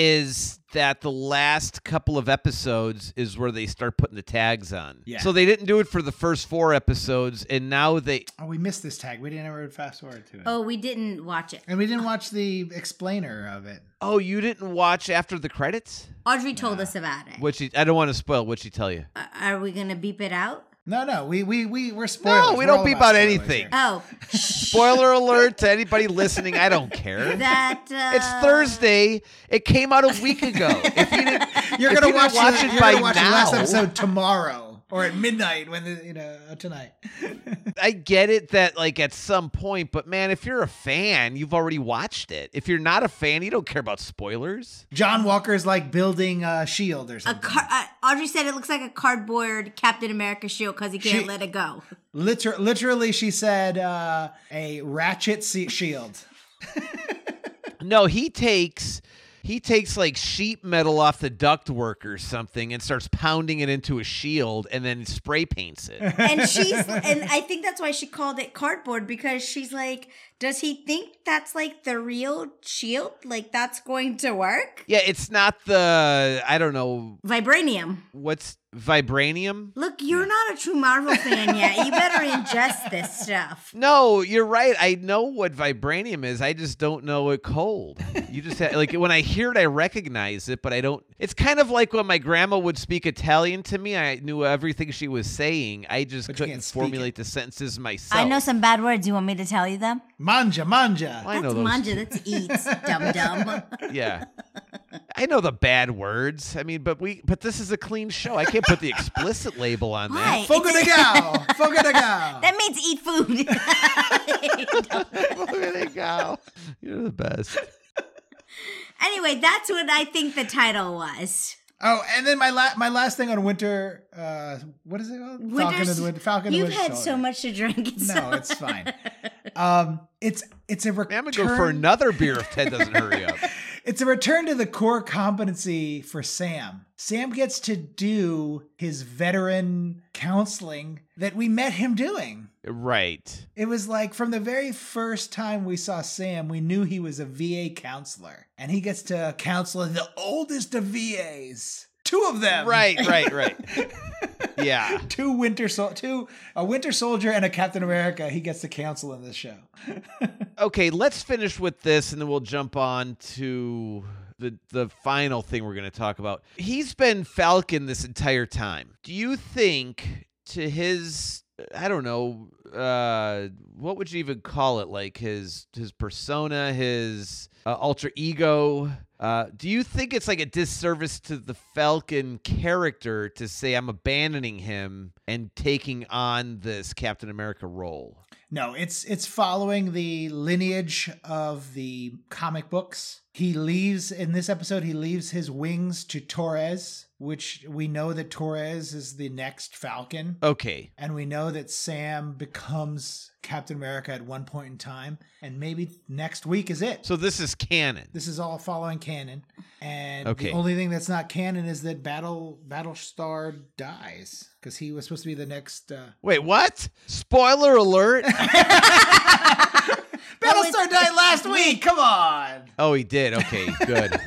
is that the last couple of episodes is where they start putting the tags on. Yeah. So they didn't do it for the first four episodes, and now they Oh, we missed this tag. We didn't ever fast forward to it. Oh, we didn't watch it. And we didn't watch the explainer of it. Oh, you didn't watch after the credits? Audrey told us about it. What'd she I don't want to spoil, what'd she tell you? Uh, are we going to beep it out? No, no, we we we we're spoilers. No, we We're don't all beep about out spoilers anything. here. Oh, Spoiler alert to anybody listening, I don't care. that uh, It's Thursday. It came out a week ago. If you didn't, You're if gonna you watch, didn't watch the, it you're by gonna watch now. the last episode tomorrow or at midnight when the you know tonight. I get it that like at some point, but man, if you're a fan, you've already watched it. If you're not a fan, you don't care about spoilers. John Walker's like building a shield or a something. car- uh, Audrey said it looks like a cardboard Captain America shield because he can't She- let it go. Liter- literally, she said uh, a ratchet se- shield. No, he takes he takes like sheet metal off the ductwork or something and starts pounding it into a shield and then spray paints it. And she's, and I think that's why she called it cardboard, because she's like, does he think that's like the real shield? Like that's going to work? Yeah, it's not the I don't know Vibranium. what's vibranium. Look, you're not a true Marvel fan yet. You better ingest this stuff. No, you're right. I know what vibranium is. I just don't know it cold. You just have, like when I hear it, I recognize it, but I don't. It's kind of like when my grandma would speak Italian to me. I knew everything she was saying. I just But you couldn't can't speak formulate it. the sentences myself. I know some bad words. You want me to tell you them? Manja, manja. I know That's those. manja. That's eats. Dum dum. Yeah. I know the bad words. I mean, but we, but this is a clean show. I can't put the explicit label on Why? that. Fogo de gal. Fogo de gal. That means eat food. Look at it go. You're the best. Anyway, that's what I think the title was. Oh, and then my la- my last thing on winter. Uh, what is it called? Falcon Winter's- and the Winter. Falcon and the You've Winter had Soldier. so much to drink. It's No, so- it's fine. Um, it's it's a return. I'm gonna go for another beer if Ted doesn't hurry up. It's a return to the core competency for Sam. Sam gets to do his veteran counseling that we met him doing. Right. It was like from the very first time we saw Sam, we knew he was a V A counselor. And he gets to counsel the oldest of V As. Two of them. Right, right, right. Yeah. two winter sol- two a Winter Soldier and a Captain America. He gets to counsel in this show. Okay, let's finish with this, and then we'll jump on to the the final thing we're going to talk about. He's been Falcon this entire time. Do you think, to his, I don't know, uh, what would you even call it? Like his his persona, his uh, alter ego. Uh, do you think it's like a disservice to the Falcon character to say I'm abandoning him and taking on this Captain America role? No, it's it's following the lineage of the comic books. He leaves, in this episode, he leaves his wings to Torres, which we know that Torres is the next Falcon. Okay. And we know that Sam becomes Captain America at one point in time. And maybe next week is it. So this is canon. This is all following canon. And Okay. the only thing that's not canon is that Battle Battlestar dies. Because he was supposed to be the next... Uh... Wait, what? Spoiler alert. Battlestar died last week! Come on! Oh, he did. Okay, good.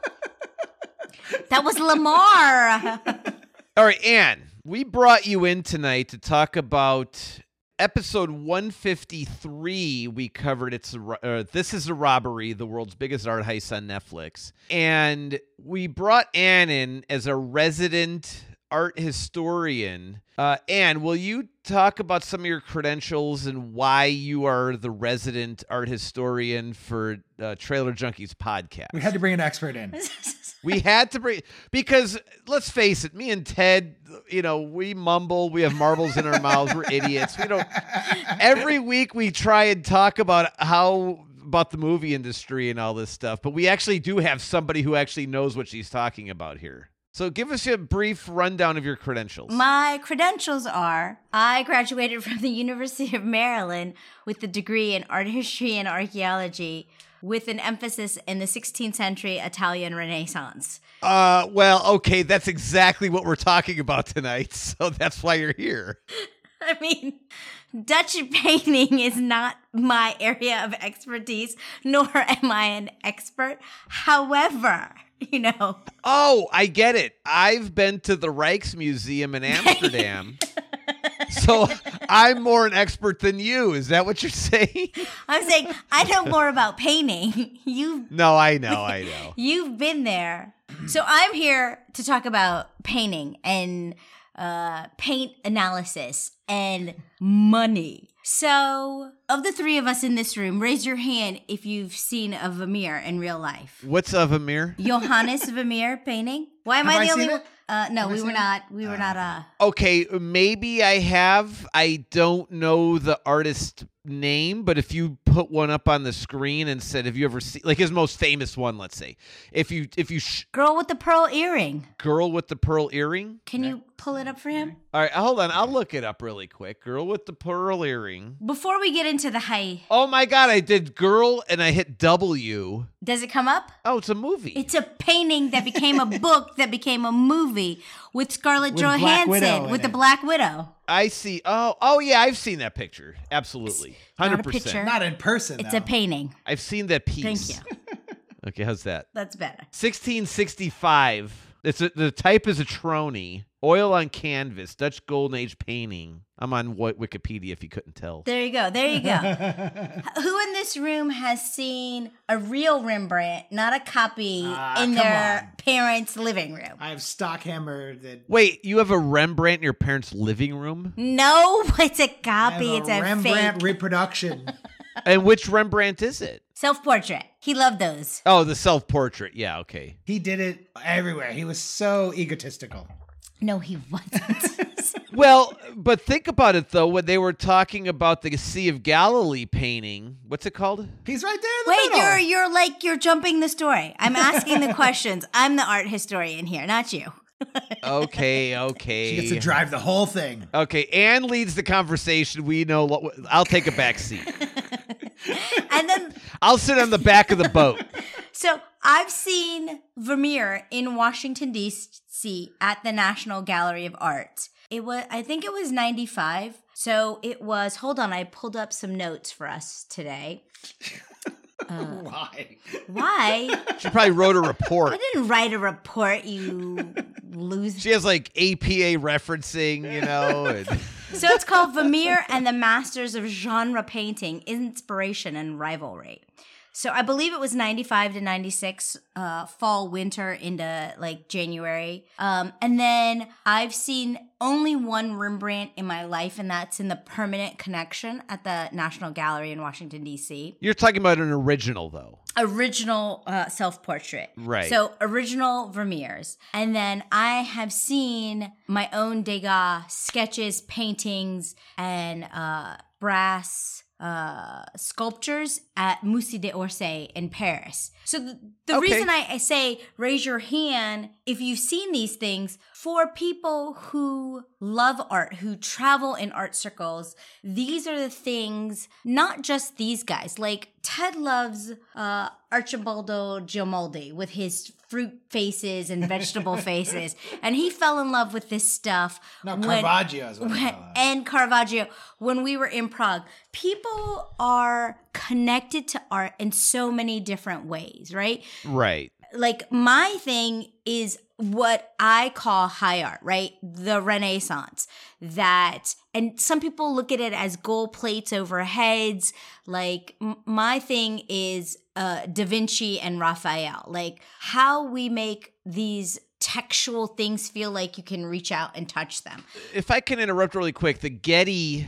That was Lamar. All right, Ann, we brought you in tonight to talk about episode one fifty-three. We covered it's a, ro- uh, This is a Robbery, the world's biggest art heist on Netflix. And we brought Ann in as a resident art historian. Uh, Ann, will you talk about some of your credentials and why you are the resident art historian for uh, Trailer Junkies podcast? We had to bring an expert in. We had to bring, because let's face it, me and Ted, you know, we mumble, we have marbles in our mouths, we're idiots. We don't, every week we try and talk about how, about the movie industry and all this stuff, but we actually do have somebody who actually knows what she's talking about here. So give us a brief rundown of your credentials. My credentials are I graduated from the University of Maryland with a degree in art history and archaeology with an emphasis in the sixteenth century Italian Renaissance. Uh, well, okay, that's exactly what we're talking about tonight, so that's why you're here. I mean, Dutch painting is not my area of expertise, nor am I an expert. However, you know. Oh, I get it. I've been to the Rijksmuseum in Amsterdam. So I'm more an expert than you. Is that what you're saying? I'm saying I know more about painting. You No, I know, I know. You've been there. So I'm here to talk about painting and uh, paint analysis and money. So, of the three of us in this room, raise your hand if you've seen a Vermeer in real life. What's a Vermeer? Johannes Vermeer painting. Why am Have I I the only seen one? it? Uh, no, Have I we seen were it? not. We were not. Uh, Okay, maybe I have. I don't know the artist name, but if you put one up on the screen and said, "Have you ever seen like his most famous one?" Let's say, if you if you sh- girl with the pearl earring. girl with the pearl earring. Can you pull it up for him? All right, hold on. I'll look it up really quick. Girl with the pearl earring. Before we get into the high, Oh my God! I did girl and I hit W. does it come up? Oh, it's a movie. It's a painting that became a book that became a movie with Scarlett With Black Widow Johansson in with the it. Black Widow. I see. Oh, oh yeah, I've seen that picture. Absolutely, not a hundred picture. percent. Not in person, It's though. a painting. I've seen that piece. Thank you. Okay, how's that? That's better. sixteen sixty-five. It's a, the type is a Trony. Oil on canvas. Dutch Golden Age painting. I'm on Wi- Wikipedia if you couldn't tell. There you go. There you go. Who in this room has seen a real Rembrandt, not a copy, Ah, in come their on. parents' living room? I have Stockhammer that Wait, you have a Rembrandt in your parents' living room? No, it's a I copy. have It's a a Rembrandt fake reproduction. And which Rembrandt is it? self-portrait. He loved those. Oh, the self-portrait. Yeah, okay. He did it everywhere. He was so egotistical. No, he wasn't. Well, but think about it, though. When they were talking about the Sea of Galilee painting, what's it called? He's right there in the Wait, middle. you're you're like you're jumping the story. I'm asking the questions. I'm the art historian here, not you. Okay, okay. She gets to drive the whole thing. Okay, Anne leads the conversation. We know. Lo- I'll take a back seat. And then I'll sit on the back of the boat. so I've seen Vermeer in Washington, D C at the National Gallery of Art. It was, I think it was ninety-five. So it was, hold on, I pulled up some notes for us today. Why? Why? She probably wrote a I report. didn't write a report, you lose. She has like A P A referencing, you know. And So it's called Vermeer and the Masters of Genre Painting, Inspiration and Rivalry. So I believe it was ninety-five to ninety-six, uh, fall, winter into like January. Um, and then I've seen only one Rembrandt in my life, and that's in the Permanent Connection at the National Gallery in Washington, D C. you're talking about an original, though. Original uh, self-portrait. Right. So original Vermeers. And then I have seen my own Degas sketches, paintings, and uh, brass uh, sculptures at Musée d'Orsay in Paris. So the, the Okay. reason I, I say raise your hand if you've seen these things, for people who love art, who travel in art circles, these are the things, not just these guys. Like Ted loves uh, Archibaldo Giamoldi with his fruit faces and vegetable faces. And he fell in love with this stuff. No, when- Caravaggio is what I when- call it. and Caravaggio when we were in Prague. People are connected to art in so many different ways, right? Right. Like my thing is what I call high art, right? The Renaissance. That, and some people look at it as gold plates over heads. Like m- my thing is uh, Da Vinci and Raphael. Like how we make these textual things feel like you can reach out and touch them. If I can interrupt really quick, the Getty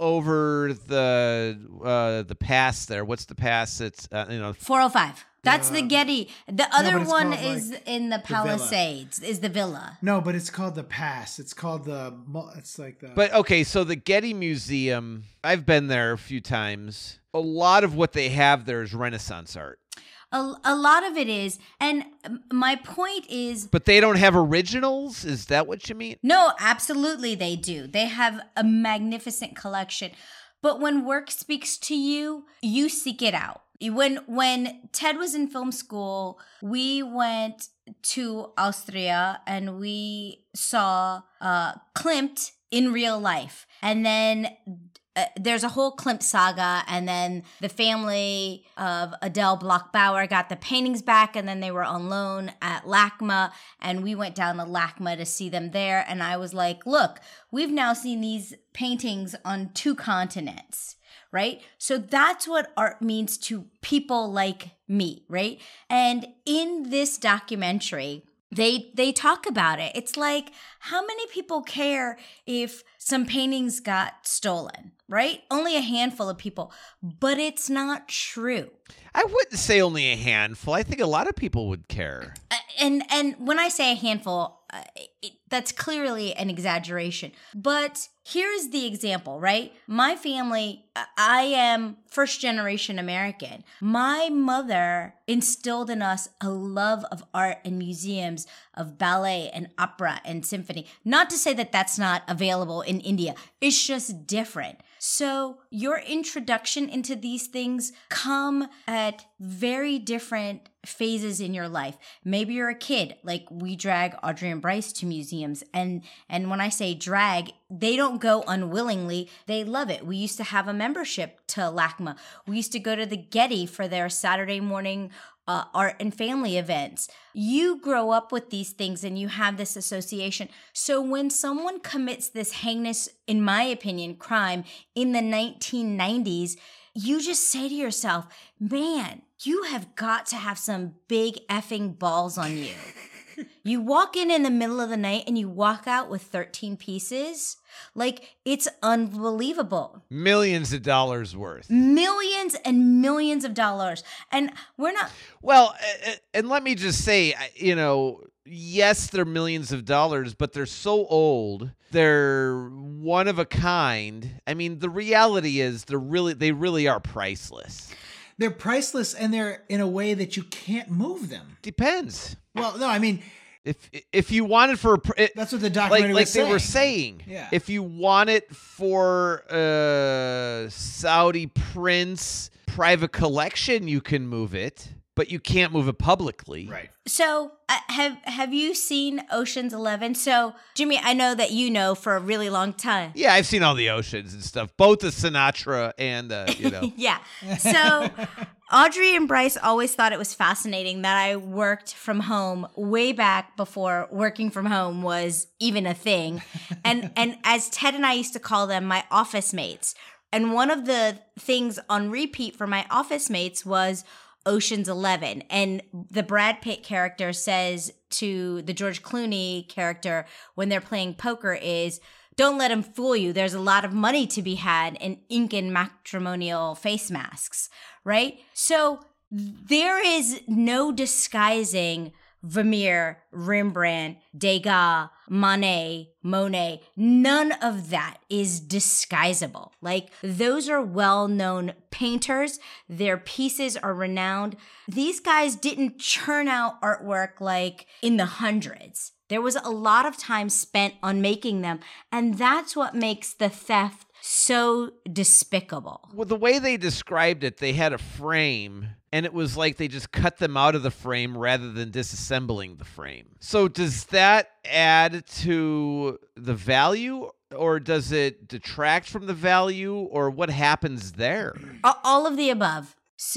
over the uh, the pass there. What's the pass? It's uh, you know. four oh five. That's the Getty. The other but it's one called, is like, in the Villa. Palisades, is the Villa. No, but it's called the Pass. It's called the. Mu- It's like the. But okay, so the Getty Museum, I've been there a few times. A lot of what they have there is Renaissance art. A, a lot of it is. And um, my point is, But they don't have originals? Is that what you mean? no, absolutely they do. They have a magnificent collection. But when work speaks to you, you seek it out. When when Ted was in film school, we went to Austria and we saw uh, Klimt in real life. And then uh, there's a whole Klimt saga. And then the family of Adele Bloch-Bauer got the paintings back. And then they were on loan at LACMA. And we went down to LACMA to see them there. And I was like, look, we've now seen these paintings on two continents. Right? So that's what art means to people like me, right? And in this documentary, they they talk about it. It's like, how many people care if some paintings got stolen, right? Only a handful of people, but it's not true. I wouldn't say only a handful. I think a lot of people would care. Uh, And and when I say a handful, uh, it, that's clearly an exaggeration. But here's the example, right? My family, I am first generation American. My mother instilled in us a love of art and museums, of ballet and opera and symphony. Not to say that that's not available in India. It's just different. So your introduction into these things come at very different phases in your life. Maybe you're a kid, like we drag Audrey and Bryce to museums. And, and when I say drag, they don't go unwillingly. They love it. We used to have a membership to LACMA. We used to go to the Getty for their Saturday morning uh, art and family events. You grow up with these things and you have this association. So when someone commits this heinous, in my opinion, crime in the nineteen nineties, you just say to yourself, man, you have got to have some big effing balls on you. You walk in in the middle of the night and you walk out with thirteen pieces. Like, it's unbelievable. Millions of dollars worth. Millions and millions of dollars. And we're not. Well, uh, and let me just say, I- you know, yes, they're millions of dollars, but they're so old. They're one of a kind. I mean, the reality is they're really, they really are priceless. They're priceless, and they're in a way that you can't move them. Depends. Well, no, I mean, If if you want it for a pr- it, that's what the like documentary like was they saying. were saying, Yeah. if you want it for a Saudi prince private collection, you can move it, but you can't move it publicly. Right. So, uh, have have you seen Ocean's Eleven? So, Jimmy, I know that you know for a really long time. Yeah, I've seen all the oceans and stuff, both the Sinatra and uh, you know. Yeah. So, Audrey and Bryce always thought it was fascinating that I worked from home way back before working from home was even a thing. And and as Ted and I used to call them, my office mates. And one of the things on repeat for my office mates was Ocean's Eleven. And the Brad Pitt character says to the George Clooney character when they're playing poker is, don't let him fool you. There's a lot of money to be had in ink and matrimonial face masks, right? So there is no disguising Vermeer, Rembrandt, Degas, Monet, Monet. None of that is disguisable. Like, those are well-known painters. Their pieces are renowned. These guys didn't churn out artwork like in the hundreds. There was a lot of time spent on making them, and that's what makes the theft so despicable. Well, the way they described it, they had a frame, and it was like they just cut them out of the frame rather than disassembling the frame. So does that add to the value, or does it detract from the value, or what happens there? All of the above.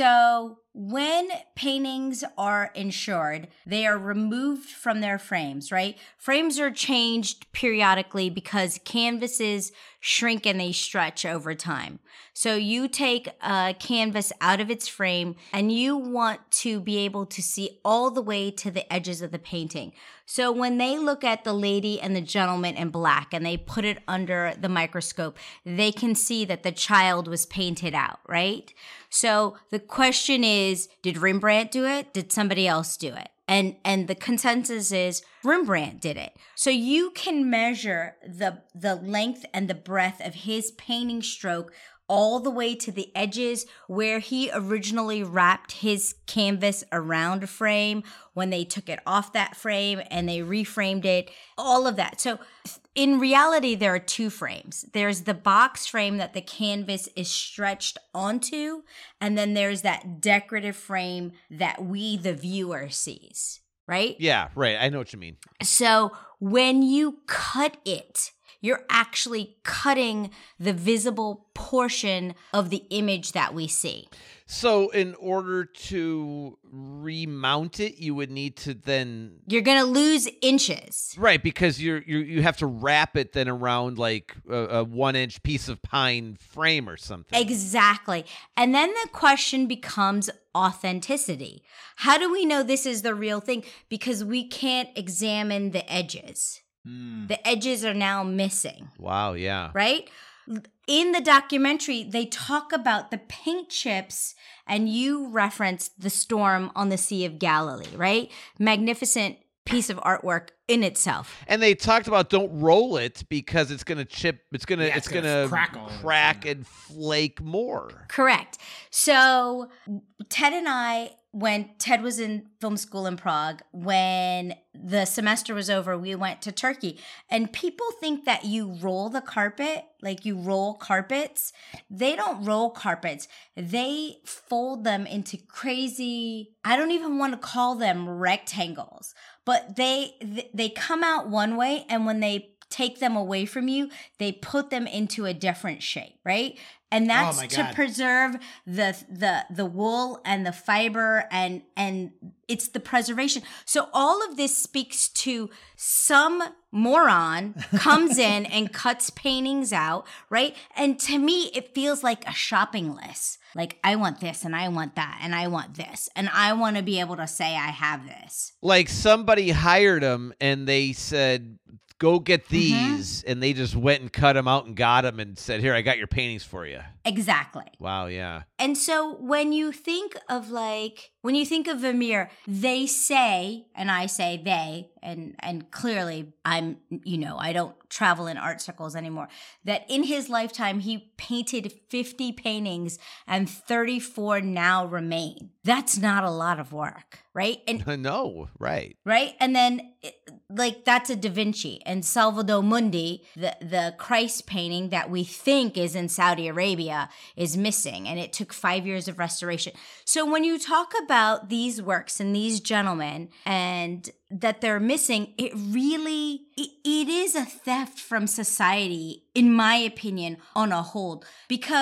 So when paintings are insured, they are removed from their frames, right? Frames are changed periodically because canvases shrink and they stretch over time. So you take a canvas out of its frame and you want to be able to see all the way to the edges of the painting. So when they look at the lady and the gentleman in black and they put it under the microscope, they can see that the child was painted out, right? So the question is, did Rembrandt do it? Did somebody else do it? And and the consensus is Rembrandt did it. So you can measure the the length and the breadth of his painting stroke all the way to the edges where he originally wrapped his canvas around a frame, when they took it off that frame and they reframed it, all of that. So in reality, there are two frames. There's the box frame that the canvas is stretched onto, and then there's that decorative frame that we, the viewer, sees, right? Yeah, right. I know what you mean. So when you cut it, you're actually cutting the visible portion of the image that we see. So in order to remount it, you would need to then... You're going to lose inches. Right, because you're, you you have to wrap it then around like a, a one-inch piece of pine frame or something. Exactly. And then the question becomes authenticity. How do we know this is the real thing? Because we can't examine the edges. Mm. The edges are now missing. Wow, yeah. Right? In the documentary, they talk about the paint chips, and you referenced The Storm on the Sea of Galilee, right? Magnificent piece of artwork in itself. And they talked about don't roll it because it's going to chip, it's going to yeah, it's, it's going to crackle crack and flake more. Correct. So Ted and I, when Ted was in film school in Prague, when the semester was over, we went to Turkey. And people think that you roll the carpet, like you roll carpets. They don't roll carpets. They fold them into crazy, I don't even want to call them rectangles, but they they come out one way, and when they take them away from you, they put them into a different shape, right? And that's oh to preserve the the the wool and the fiber, and and it's the preservation. So all of this speaks to some moron comes in and cuts paintings out, right? And to me, it feels like a shopping list. Like, I want this and I want that and I want this and I want to be able to say I have this. Like somebody hired them and they said, go get these, mm-hmm. and they just went and cut them out and got them and said, here, I got your paintings for you. Exactly. Wow, yeah. And so when you think of like, when you think of Vermeer, they say, and I say they, and and clearly I'm, you know, I don't travel in art circles anymore, that in his lifetime, he painted fifty paintings and thirty-four now remain. That's not a lot of work, right? And no, right. Right? And then, like, that's a Da Vinci. And Salvator Mundi, the, the Christ painting that we think is in Saudi Arabia, is missing. And it took five years of restoration. So when you talk about these works and these gentlemen and that they're missing, it really, it, it is a theft from society, in my opinion, on a whole. Because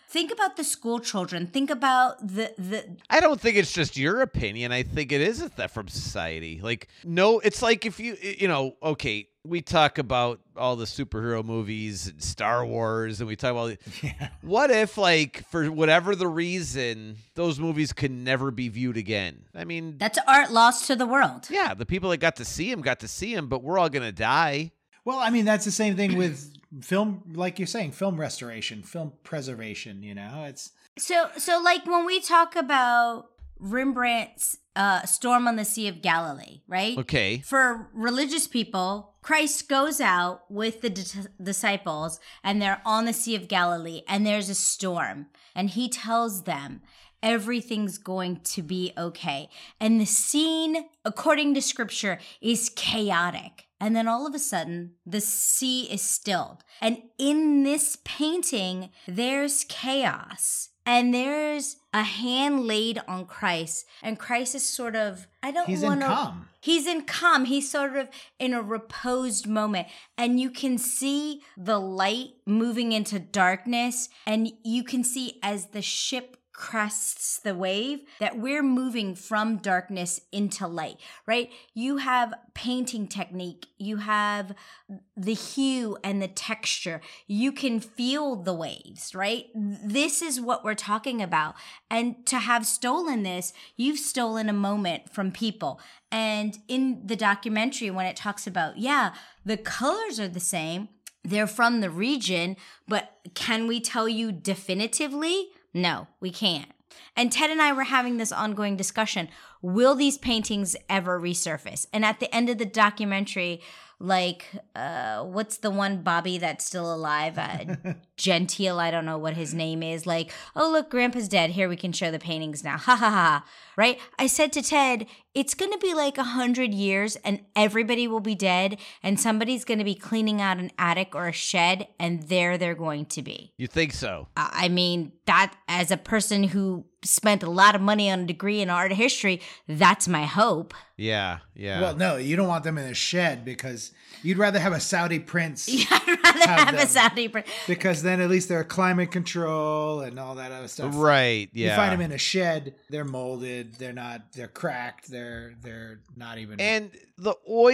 think about the school children. Think about the the. I don't think it's just your opinion. I think it is a theft from society. Like, no, it's like if you, you know, okay, we talk about all the superhero movies and Star Wars, and we talk about, yeah. What if, like, for whatever the reason, those movies can never be viewed again? I mean, that's art lost to the world. Yeah, the people that got to see him got to see him, but we're all gonna die. Well, I mean, that's the same thing with film, like you're saying, film restoration, film preservation. You know, it's so so like when we talk about Rembrandt's uh, Storm on the Sea of Galilee, right? Okay. For religious people, Christ goes out with the di- disciples and they're on the Sea of Galilee and there's a storm and he tells them everything's going to be okay. And the scene, according to scripture, is chaotic. And then all of a sudden, the sea is stilled. And in this painting, there's chaos. And there's a hand laid on Christ. And Christ is sort of, I don't He's want to. in calm. He's in calm. He's sort of in a reposed moment. And you can see the light moving into darkness. And you can see as the ship crests the wave that we're moving from darkness into light, right? You have painting technique, you have the hue and the texture, you can feel the waves, right? This is what we're talking about. And to have stolen this, you've stolen a moment from people. And in the documentary, when it talks about, yeah, the colors are the same, they're from the region, but can we tell you definitively? No, we can't. And Ted and I were having this ongoing discussion. Will these paintings ever resurface? And at the end of the documentary, like, uh, what's the one Bobby that's still alive? Uh, Gentile, I don't know what his name is. Like, oh, look, Grandpa's dead. Here, we can show the paintings now. Ha, ha, ha. Right? I said to Ted, it's going to be like a hundred years and everybody will be dead and somebody's going to be cleaning out an attic or a shed and there they're going to be. You think so? I mean, that as a person who spent a lot of money on a degree in art history, that's my hope. Yeah, yeah. Well, no, you don't want them in a shed because you'd rather have a Saudi prince. Yeah, I'd rather have, have a Saudi prince. Because then at least they're climate control and all that other stuff. Right, yeah. You find them in a shed, they're molded, they're not, they're cracked, they're they're not even. And the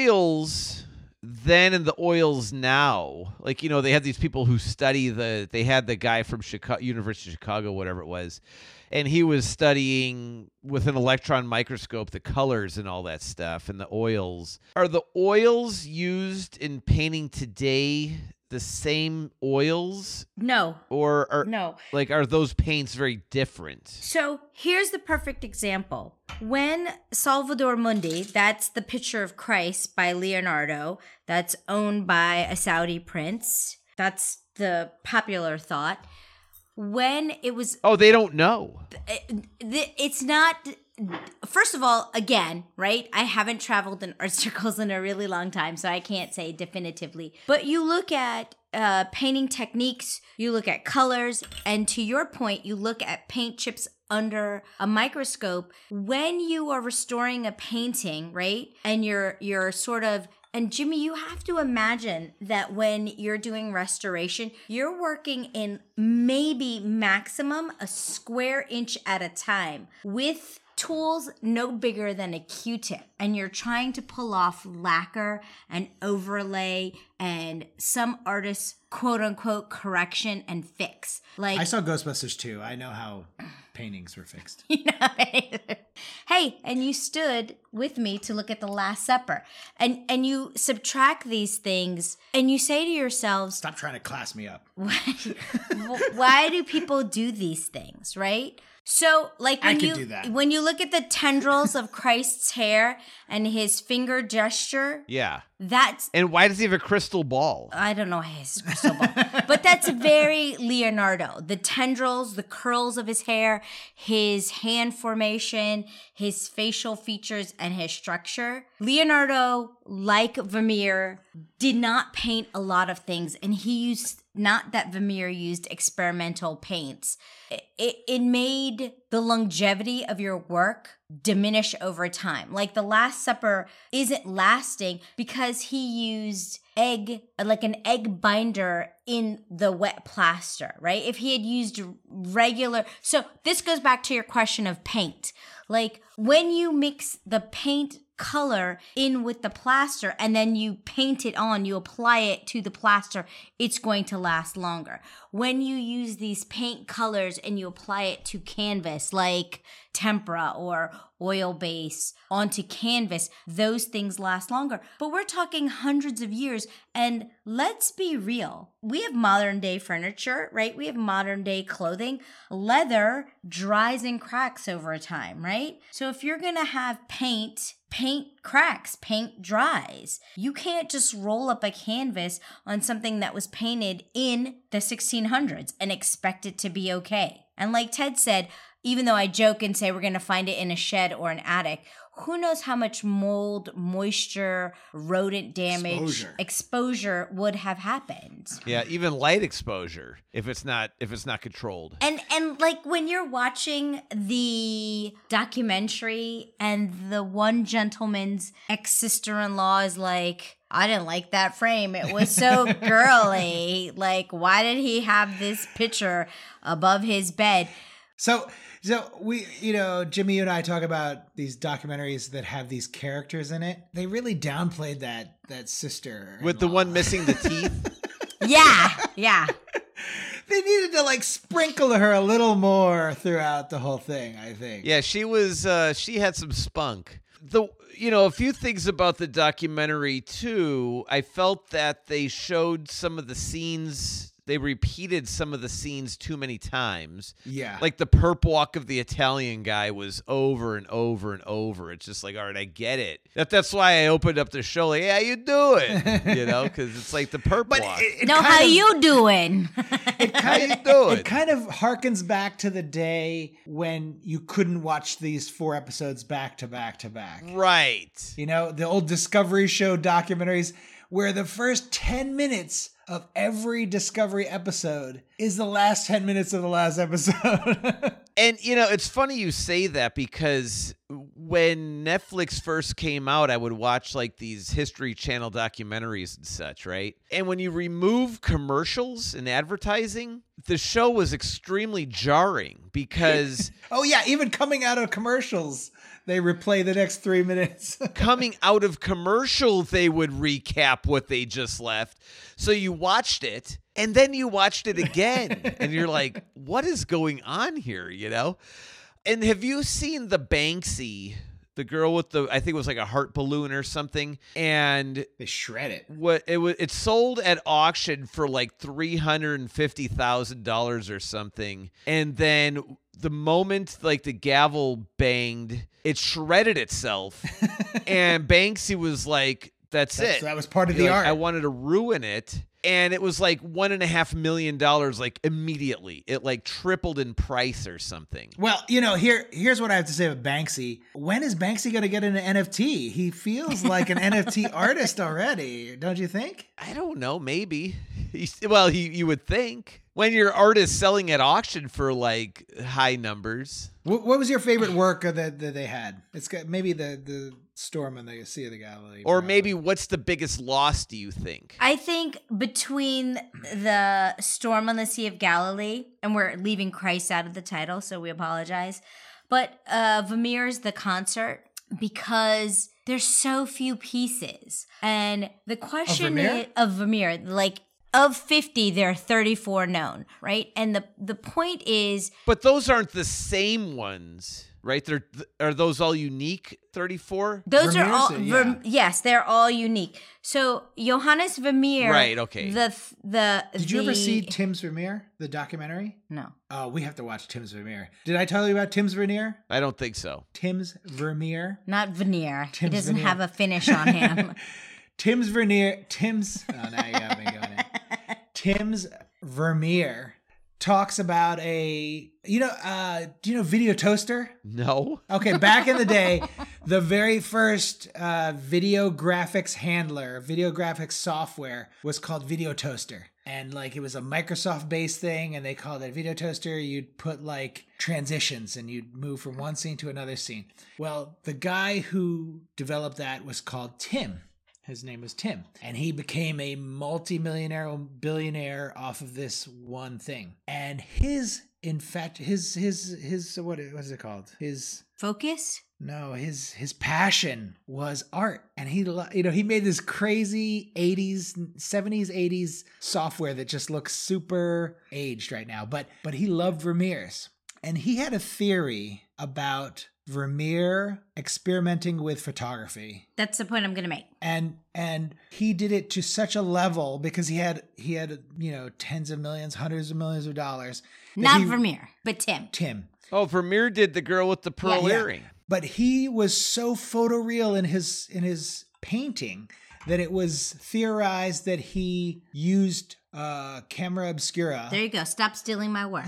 oils then and the oils now, like, you know, they have these people who study the, they had the guy from Chicago, University of Chicago, whatever it was, and he was studying with an electron microscope the colors and all that stuff and the oils. Are the oils used in painting today the same oils? No. Or are no. Like, are those paints very different? So here's the perfect example. When Salvator Mundi, that's the picture of Christ by Leonardo, that's owned by a Saudi prince. That's the popular thought. When it was... Oh, they don't know. It's not... First of all, again, right? I haven't traveled in art circles in a really long time, so I can't say definitively. But you look at uh, painting techniques, you look at colors, and to your point, you look at paint chips under a microscope. When you are restoring a painting, right? And you're you're sort of... And Jimmy, you have to imagine that when you're doing restoration, you're working in maybe maximum a square inch at a time with tools no bigger than a Q-tip. And you're trying to pull off lacquer and overlay and some artists, quote unquote, correction and fix. Like, I saw Ghostbusters two. I know how paintings were fixed. You know, hey, and you stood with me to look at the Last Supper, and and you subtract these things, and you say to yourselves, "Stop trying to class me up." Why, why do people do these things, right? So, like when I could you do that. when you look at the tendrils of Christ's hair and his finger gesture, Yeah. that's And why does he have a crystal ball? I don't know his crystal ball, but that's very Leonardo. The tendrils, the curls of his hair, his hand formation, his facial features, and his structure. Leonardo, like Vermeer, did not paint a lot of things, and he used, not that Vermeer used experimental paints. It, it, it made the longevity of your work diminish over time. Like the Last Supper isn't lasting because he used egg, like an egg binder in the wet plaster, right? If he had used regular, so this goes back to your question of paint. Like when you mix the paint color in with the plaster and then you paint it on, you apply it to the plaster, it's going to last longer. When you use these paint colors and you apply it to canvas like tempera or oil base onto canvas, those things last longer. But we're talking hundreds of years, and let's be real. We have modern day furniture, right? We have modern day clothing. Leather dries and cracks over time, right? So if you're going to have paint, paint cracks, paint dries. You can't just roll up a canvas on something that was painted in the sixteen hundreds and expect it to be okay. And like Ted said, even though I joke and say we're going to find it in a shed or an attic, who knows how much mold, moisture, rodent damage, exposure, exposure would have happened. Yeah, even light exposure if it's not if it's not controlled. And and like when you're watching the documentary and the one gentleman's ex-sister-in-law is like, I didn't like that frame. It was so girly. Like, why did he have this picture above his bed? So, so we, you know, Jimmy and I talk about these documentaries that have these characters in it. They really downplayed that that sister with the one missing the teeth. Yeah, yeah. They needed to like sprinkle her a little more throughout the whole thing, I think. Yeah, she was. Uh, she had some spunk. The you know a few things about the documentary too. I felt that they showed some of the scenes. They repeated some of the scenes too many times. Yeah. Like the perp walk of the Italian guy was over and over and over. It's just like, all right, I get it. That That's why I opened up the show like, yeah, you do it. You know, because it's like the perp but walk. It, it no, how of, you doing? It how kind you of, doing? It kind of harkens back to the day when you couldn't watch these four episodes back to back to back. Right. You know, the old Discovery Show documentaries where the first ten minutes of every Discovery episode is the last ten minutes of the last episode. And, you know, it's funny you say that because when Netflix first came out, I would watch like these History Channel documentaries and such, right? And when you remove commercials and advertising, the show was extremely jarring because... oh, yeah, even coming out of commercials, they replay the next three minutes. Coming out of commercial, they would recap what they just left. So you watched it, and then you watched it again, and you're like, what is going on here, you know? And have you seen the Banksy, the girl with the, I think it was like a heart balloon or something, and they shred it. What it was, it sold at auction for like three hundred fifty thousand dollars or something, and then the moment like the gavel banged, it shredded itself, and Banksy was like, "That's, That's it." That was part of You're the like, art. I wanted to ruin it. And it was like one and a half million dollars, like immediately. It like tripled in price or something. Well, you know, here here's what I have to say about Banksy. When is Banksy going to get into N F T? He feels like an N F T artist already, don't you think? I don't know, maybe. He's, well, he, you would think. When your art is selling at auction for like high numbers. What, what was your favorite work that, that they had? It's got maybe the, the Storm on the Sea of the Galilee. Or probably. maybe what's the biggest loss, do you think? I think between the Storm on the Sea of Galilee, and we're leaving Christ out of the title, so we apologize, but uh, Vermeer's The Concert, because there's so few pieces. And the question Vermeer? is, of Vermeer, like, of fifty, there are thirty-four known, right? And the the point is... But those aren't the same ones, right? They're Are those all unique, thirty-four? Those Vermeer's are all... a- yeah. Ver, yes, they're all unique. So, Johannes Vermeer... Right, okay. The... the Did you the, ever see Tim's Vermeer, the documentary? No. Oh, we have to watch Tim's Vermeer. Did I tell you about Tim's Vermeer? I don't think so. Tim's Vermeer. Not veneer. Tim's he doesn't veneer. have a finish on him. Tim's Vermeer. Tim's. Oh, now you got me going in. Tim's Vermeer talks about a, you know, uh, do you know Video Toaster? No. Okay, back in the day, the very first uh, video graphics handler, video graphics software was called Video Toaster. and like it was a Microsoft based thing, and they called it a video toaster. You'd put like transitions and you'd move from one scene to another scene. Well, the guy who developed that was called Tim. His name was Tim, and he became a multi-millionaire, billionaire off of this one thing. And his, in fact, his, his, his, what, what is it called? His Focus? No, his his passion was art, and he lo- you know he made this crazy eighties, seventies, eighties software that just looks super aged right now. But but he loved Vermeers, and he had a theory about Vermeer experimenting with photography. That's the point I'm going to make. And and he did it to such a level because he had he had you know tens of millions, hundreds of millions of dollars. Not he, Vermeer, but Tim. Tim. Oh, Vermeer did the girl with the pearl Yeah, yeah. earring. But he was so photoreal in his in his painting that it was theorized that he used uh, camera obscura. There you go. Stop stealing my work.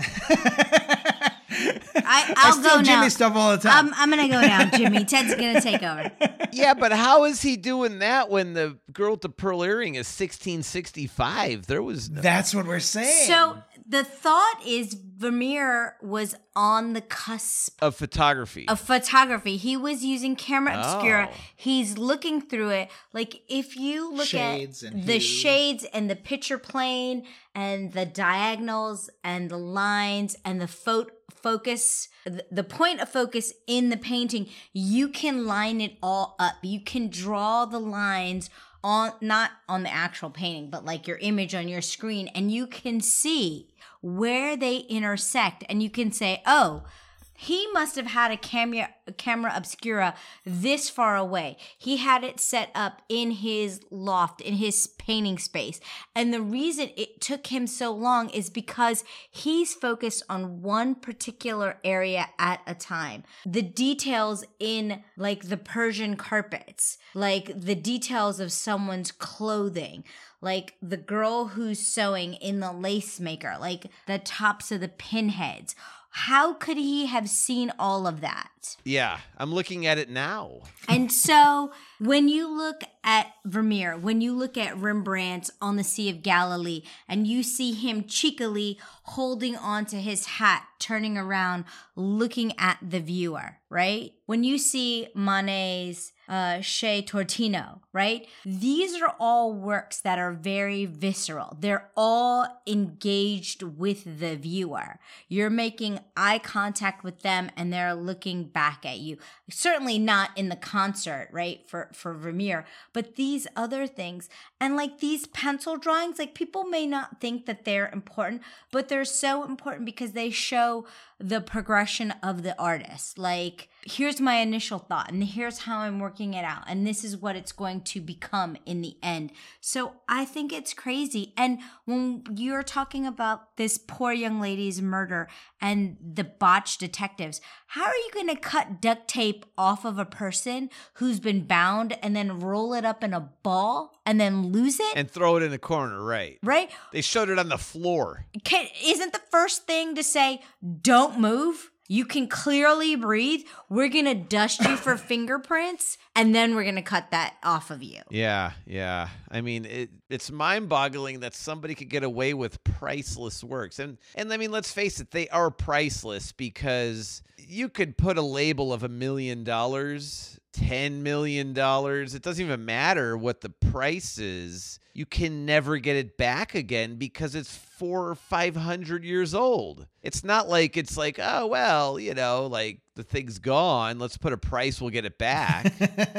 I, I'll I steal go Jimmy now. stuff all the time. I'm, I'm going to go now, Jimmy. Ted's going to take over. Yeah, but how is he doing that when the girl with the pearl earring is sixteen sixty-five? There was no... That's what we're saying. So the thought is Vermeer was on the cusp of photography. of photography. He was using camera obscura. Oh. He's looking through it. Like if you look Shades at and the hue. shades and the picture plane and the diagonals and the lines and the fo- focus, th- the point of focus in the painting, you can line it all up. You can draw the lines on, not on the actual painting, but like your image on your screen, and you can see where they intersect, and you can say, oh, he must have had a camera camera obscura this far away. He had it set up in his loft, in his painting space. And the reason it took him so long is because he's focused on one particular area at a time. The details in like the Persian carpets, like the details of someone's clothing, like the girl who's sewing in the lace maker, like the tops of the pinheads. How could he have seen all of that? Yeah, I'm looking at it now. And so when you look at Vermeer, when you look at Rembrandt on the Sea of Galilee, and you see him cheekily holding onto his hat, turning around, looking at the viewer, right? When you see Monet's uh, Chez Tortino, right? These are all works that are very visceral. They're all engaged with the viewer. You're making eye contact with them and they're looking back at you. Certainly not in the concert, right? For, for Vermeer, but these other things. And like these pencil drawings, like people may not think that they're important, but they're so important because they show the progression of the artist. Like, here's my initial thought, and here's how I'm working it out, and this is what it's going to become in the end. So I think it's crazy. And when you're talking about this poor young lady's murder and the botched detectives, how are you going to cut duct tape off of a person who's been bound and then roll it up in a ball and then lose it? And throw it in the corner, right? Right? They showed it on the floor. Can, isn't the first thing to say, don't move? You can clearly breathe. We're going to dust you for fingerprints, and then we're going to cut that off of you. Yeah, yeah. I mean, it, it's mind-boggling that somebody could get away with priceless works. And, and I mean, let's face it, they are priceless because you could put a label of a million dollars, ten million dollars. It doesn't even matter what the price is. You can never get it back again because it's four or five hundred years old. It's not like it's like, oh, well, you know, like the thing's gone. Let's put a price. We'll get it back.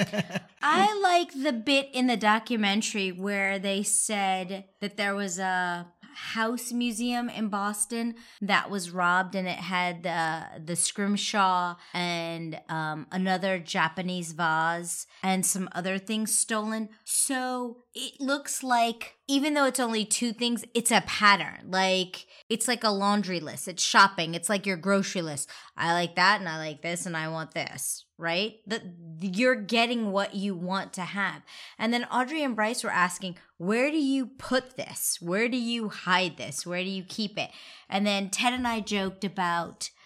I like the bit in the documentary where they said that there was a house museum in Boston that was robbed, and it had uh, the scrimshaw and um, another Japanese vase and some other things stolen. So it looks like, even though it's only two things, it's a pattern. Like, it's like a laundry list. It's shopping. It's like your grocery list. I like that, and I like this, and I want this, right? The, you're getting what you want to have. And then Audrey and Bryce were asking, where do you put this? Where do you hide this? Where do you keep it? And then Ted and I joked about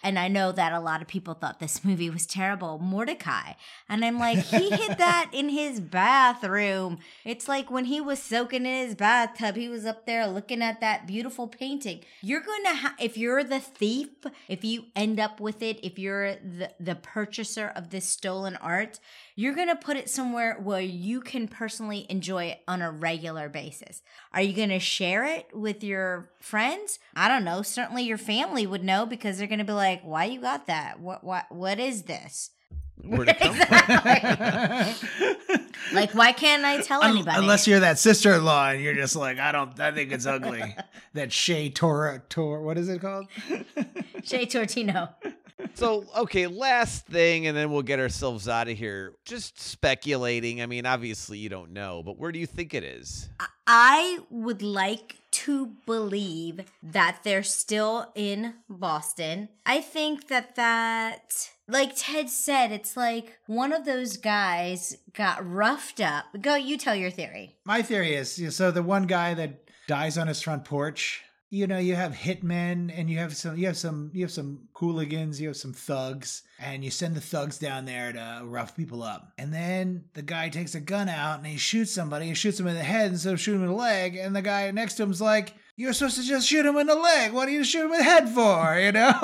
And I know that a lot of people thought this movie was terrible, Mordecai. And I'm like, he hid that in his bathroom. It's like when he was soaking in his bathtub, he was up there looking at that beautiful painting. You're going to have, if you're the thief, if you end up with it, if you're the, the purchaser of this stolen art, you're going to put it somewhere where you can personally enjoy it on a regular basis. Are you going to share it with your friends? I don't know. Certainly your family would know because they're going to be like, why you got that? What what what is this? Where'd it come Exactly. Like, why can't I tell anybody? Unless you're that sister-in-law and you're just like, I don't, I think it's ugly. That Shea Tor, Tor, what is it called? Shea Tortino. So, okay, last thing, and then we'll get ourselves out of here. Just speculating. I mean, obviously you don't know, but where do you think it is? I would like to believe that they're still in Boston. I think that that, like Ted said, it's like one of those guys got roughed up. Go, you tell your theory. My theory is, you know, so the one guy that dies on his front porch, you know, you have hitmen and you have some, you have some, you have some hooligans, you have some thugs, and you send the thugs down there to rough people up. And then the guy takes a gun out and he shoots somebody, he shoots him in the head instead of shooting him in the leg. And the guy next to him's like, you're supposed to just shoot him in the leg. What do you shoot him in the head for? You know?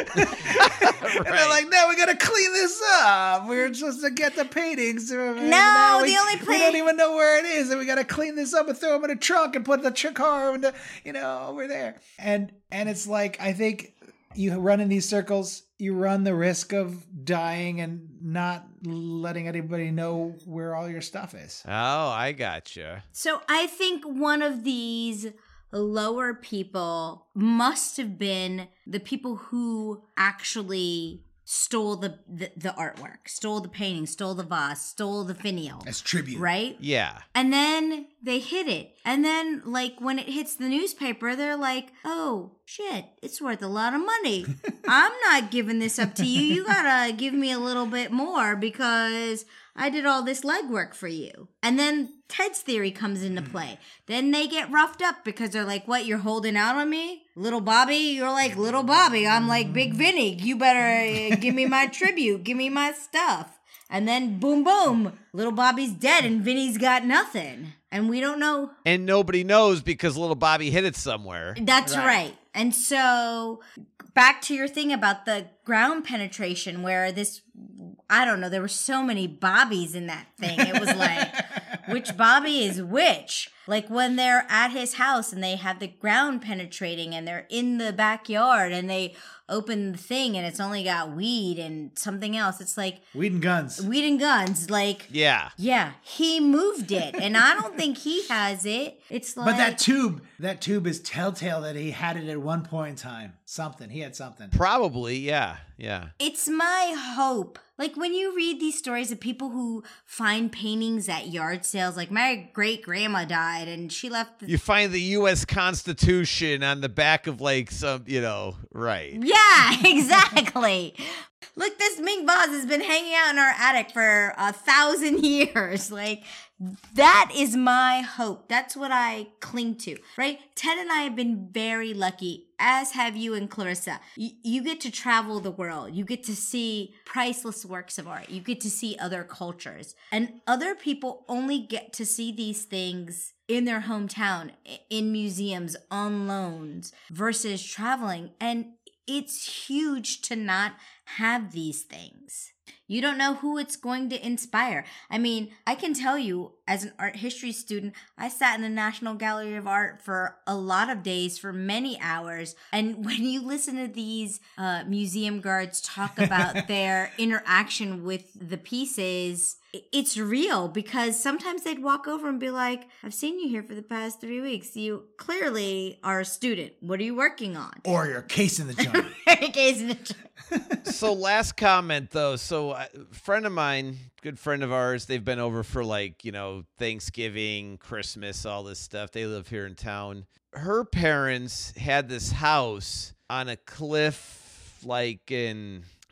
And they're like, no, we got to clean this up. We're supposed to get the paintings. No, No, we, the only place. we don't even know where it is. And we got to clean this up and throw him in a trunk and put the tr- car into, you know, over there. And, and it's like, I think you run in these circles, you run the risk of dying and not letting anybody know where all your stuff is. Oh, I gotcha. So I think one of these lower people must have been the people who actually stole the, the, the artwork, stole the painting, stole the vase, stole the finial. As tribute. Right? Yeah. And then they hid it. And then, like, when it hits the newspaper, they're like, oh, shit, it's worth a lot of money. I'm not giving this up to you. You gotta give me a little bit more because I did all this legwork for you. And then Ted's theory comes into play. Then they get roughed up because they're like, what, you're holding out on me? Little Bobby? You're like, little Bobby. I'm like, Big Vinny. You better uh, give me my tribute. Give me my stuff. And then boom, boom. Little Bobby's dead and Vinny's got nothing. And we don't know. And nobody knows because little Bobby hid it somewhere. That's Right. right. And so back to your thing about the ground penetration where this, I don't know, there were so many Bobbies in that thing. It was like, which Bobby is which? Like when they're at his house and they have the ground penetrating and they're in the backyard and they open the thing and it's only got weed and something else. It's like Weed and guns. weed and guns. Like, Yeah. yeah, he moved it. And I don't think he has it. It's like. But that tube, that tube is telltale that he had it at one point in time. Something. He had something. Probably, yeah. Yeah. It's my hope. Like when you read these stories of people who find paintings at yard sales, like my great grandma died and she left. The- You find the U S Constitution on the back of like some, you know, right. yeah, exactly. Look, this mink vase has been hanging out in our attic for a thousand years. Like, that is my hope. That's what I cling to, right? Ted and I have been very lucky, as have you and Clarissa. You, you get to travel the world. You get to see priceless works of art. You get to see other cultures. And other people only get to see these things in their hometown, in museums, on loans, versus traveling. And it's huge to not have these things. You don't know who it's going to inspire. I mean, I can tell you, as an art history student, I sat in the National Gallery of Art for a lot of days, for many hours. And when you listen to these uh, museum guards talk about their interaction with the pieces, it's real, because sometimes they'd walk over and be like, I've seen you here for the past three weeks. You clearly are a student. What are you working on? Or your case in the joint. Case in the joint. So last comment though. So a friend of mine, good friend of ours, they've been over for like, you know, Thanksgiving, Christmas, all this stuff. They live here in town. Her parents had this house on a cliff like in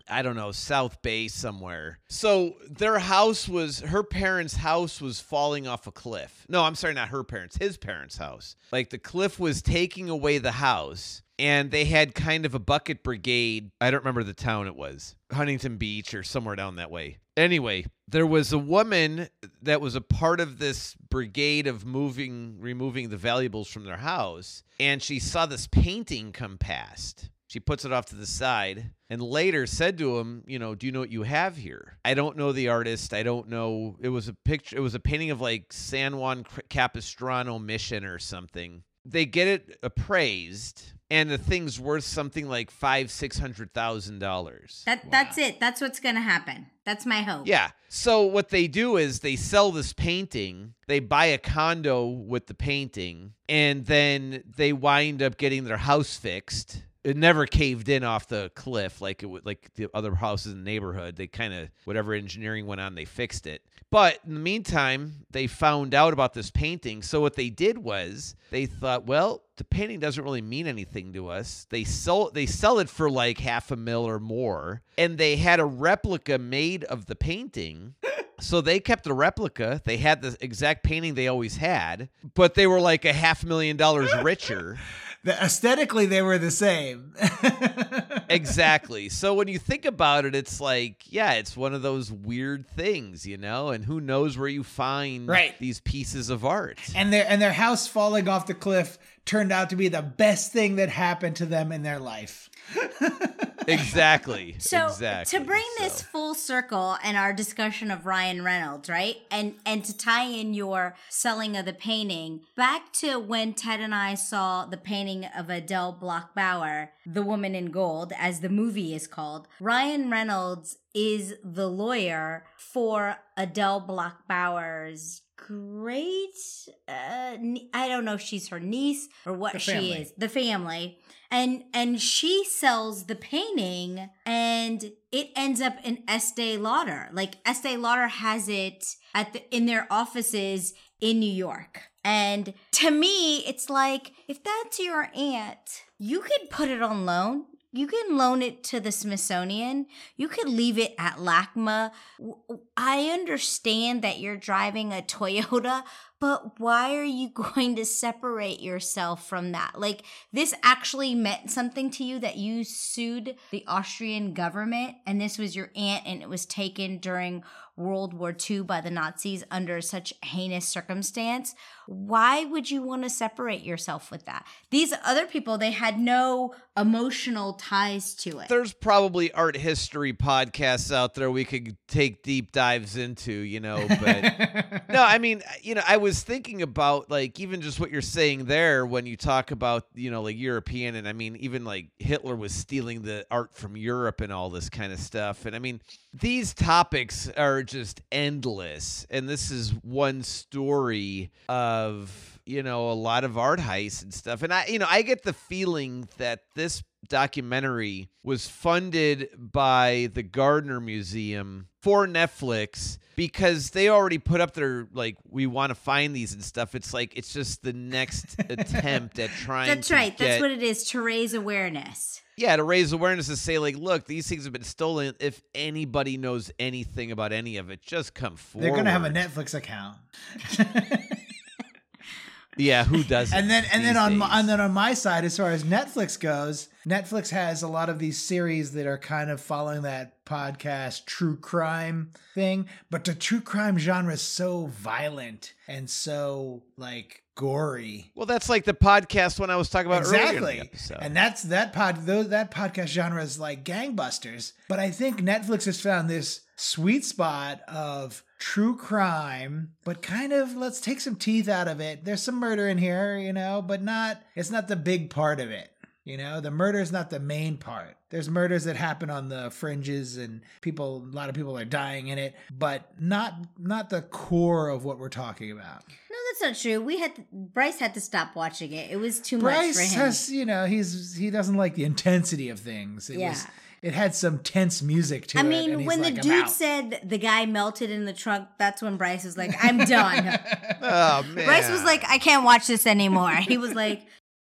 I don't know, South Bay somewhere. So their house was, her parents' house was falling off a cliff. No, I'm sorry, not her parents, his parents' house. Like the cliff was taking away the house. And they had kind of a bucket brigade. I don't remember the town it was. Huntington Beach or somewhere down that way. Anyway, there was a woman that was a part of this brigade of moving, removing the valuables from their house. And she saw this painting come past. She puts it off to the side and later said to him, you know, do you know what you have here? I don't know the artist. I don't know. It was a picture. It was a painting of like San Juan Capistrano Mission or something. They get it appraised. And the thing's worth something like five, six hundred thousand dollars. That wow. That's it. That's what's gonna happen. That's my hope. Yeah. So what they do is they sell this painting. They buy a condo with the painting, and then they wind up getting their house fixed. It never caved in off the cliff like it would, like the other houses in the neighborhood. They kind of, whatever engineering went on, they fixed it. But in the meantime, they found out about this painting. So what they did was they thought, well, the painting doesn't really mean anything to us. They sell they sell it for like half a mil or more, and they had a replica made of the painting. So they kept the replica. They had the exact painting they always had, but they were like a half million dollars richer. The, aesthetically, they were the same. Exactly. So when you think about it, it's like, yeah, it's one of those weird things, you know, and who knows where you find right. these pieces of art. And their and their house falling off the cliff turned out to be the best thing that happened to them in their life. Exactly. So exactly. to bring so. this full circle and our discussion of Ryan Reynolds, right? And and to tie in your selling of the painting, back to when Ted and I saw the painting of Adele Bloch-Bauer, The Woman in Gold, as the movie is called, Ryan Reynolds is the lawyer for Adele Bloch-Bauer's great, uh, I don't know if she's her niece or what she is, the family. And and she sells the painting and it ends up in Estee Lauder. Like Estee Lauder has it at the, in their offices in New York. And to me, it's like, if that's your aunt, you could put it on loan. You can loan it to the Smithsonian. You could leave it at LACMA. I understand that you're driving a Toyota, but why are you going to separate yourself from that? Like, this actually meant something to you that you sued the Austrian government, and this was your aunt, and it was taken during World War Two by the Nazis under such heinous circumstance. Why would you want to separate yourself with that? These other people, they had no emotional ties to it. There's probably art history podcasts out there we could take deep dives into, you know, but no, I mean, you know, I was thinking about like even just what you're saying there when you talk about, you know, like European, and I mean, even like Hitler was stealing the art from Europe and all this kind of stuff. And I mean, these topics are just endless. And this is one story of, you know, a lot of art heists and stuff. And I, you know, I get the feeling that this documentary was funded by the Gardner Museum for Netflix because they already put up their, like, we want to find these and stuff. It's like, it's just the next attempt at trying That's to right. get, That's what it is, to raise awareness. Yeah, to raise awareness, to say, like, look, these things have been stolen. If anybody knows anything about any of it, just come forward. They're going to have a Netflix account. Yeah, who doesn't? And then and then on my, days? and then on my side, as far as Netflix goes, Netflix has a lot of these series that are kind of following that podcast true crime thing, but the true crime genre is so violent and so like gory. Well, that's like the podcast when I was talking about exactly. earlier in the episode. And that's that pod those, that podcast genre is like gangbusters. But I think Netflix has found this sweet spot of true crime, but kind of let's take some teeth out of it. There's some murder in here, you know, but not it's not the big part of it. You know, the murder is not the main part. There's murders that happen on the fringes and people, a lot of people are dying in it, but not not the core of what we're talking about. No, that's not true. We had to, Bryce had to stop watching it. It was too Bryce much for him. has, you know, he's he doesn't like the intensity of things. It yeah. was it had some tense music to I it. mean, and he's when like, the "I'm dude out." said the guy melted in the trunk, that's when Bryce was like, I'm done. Oh, man. Bryce was like, I can't watch this anymore. He was like,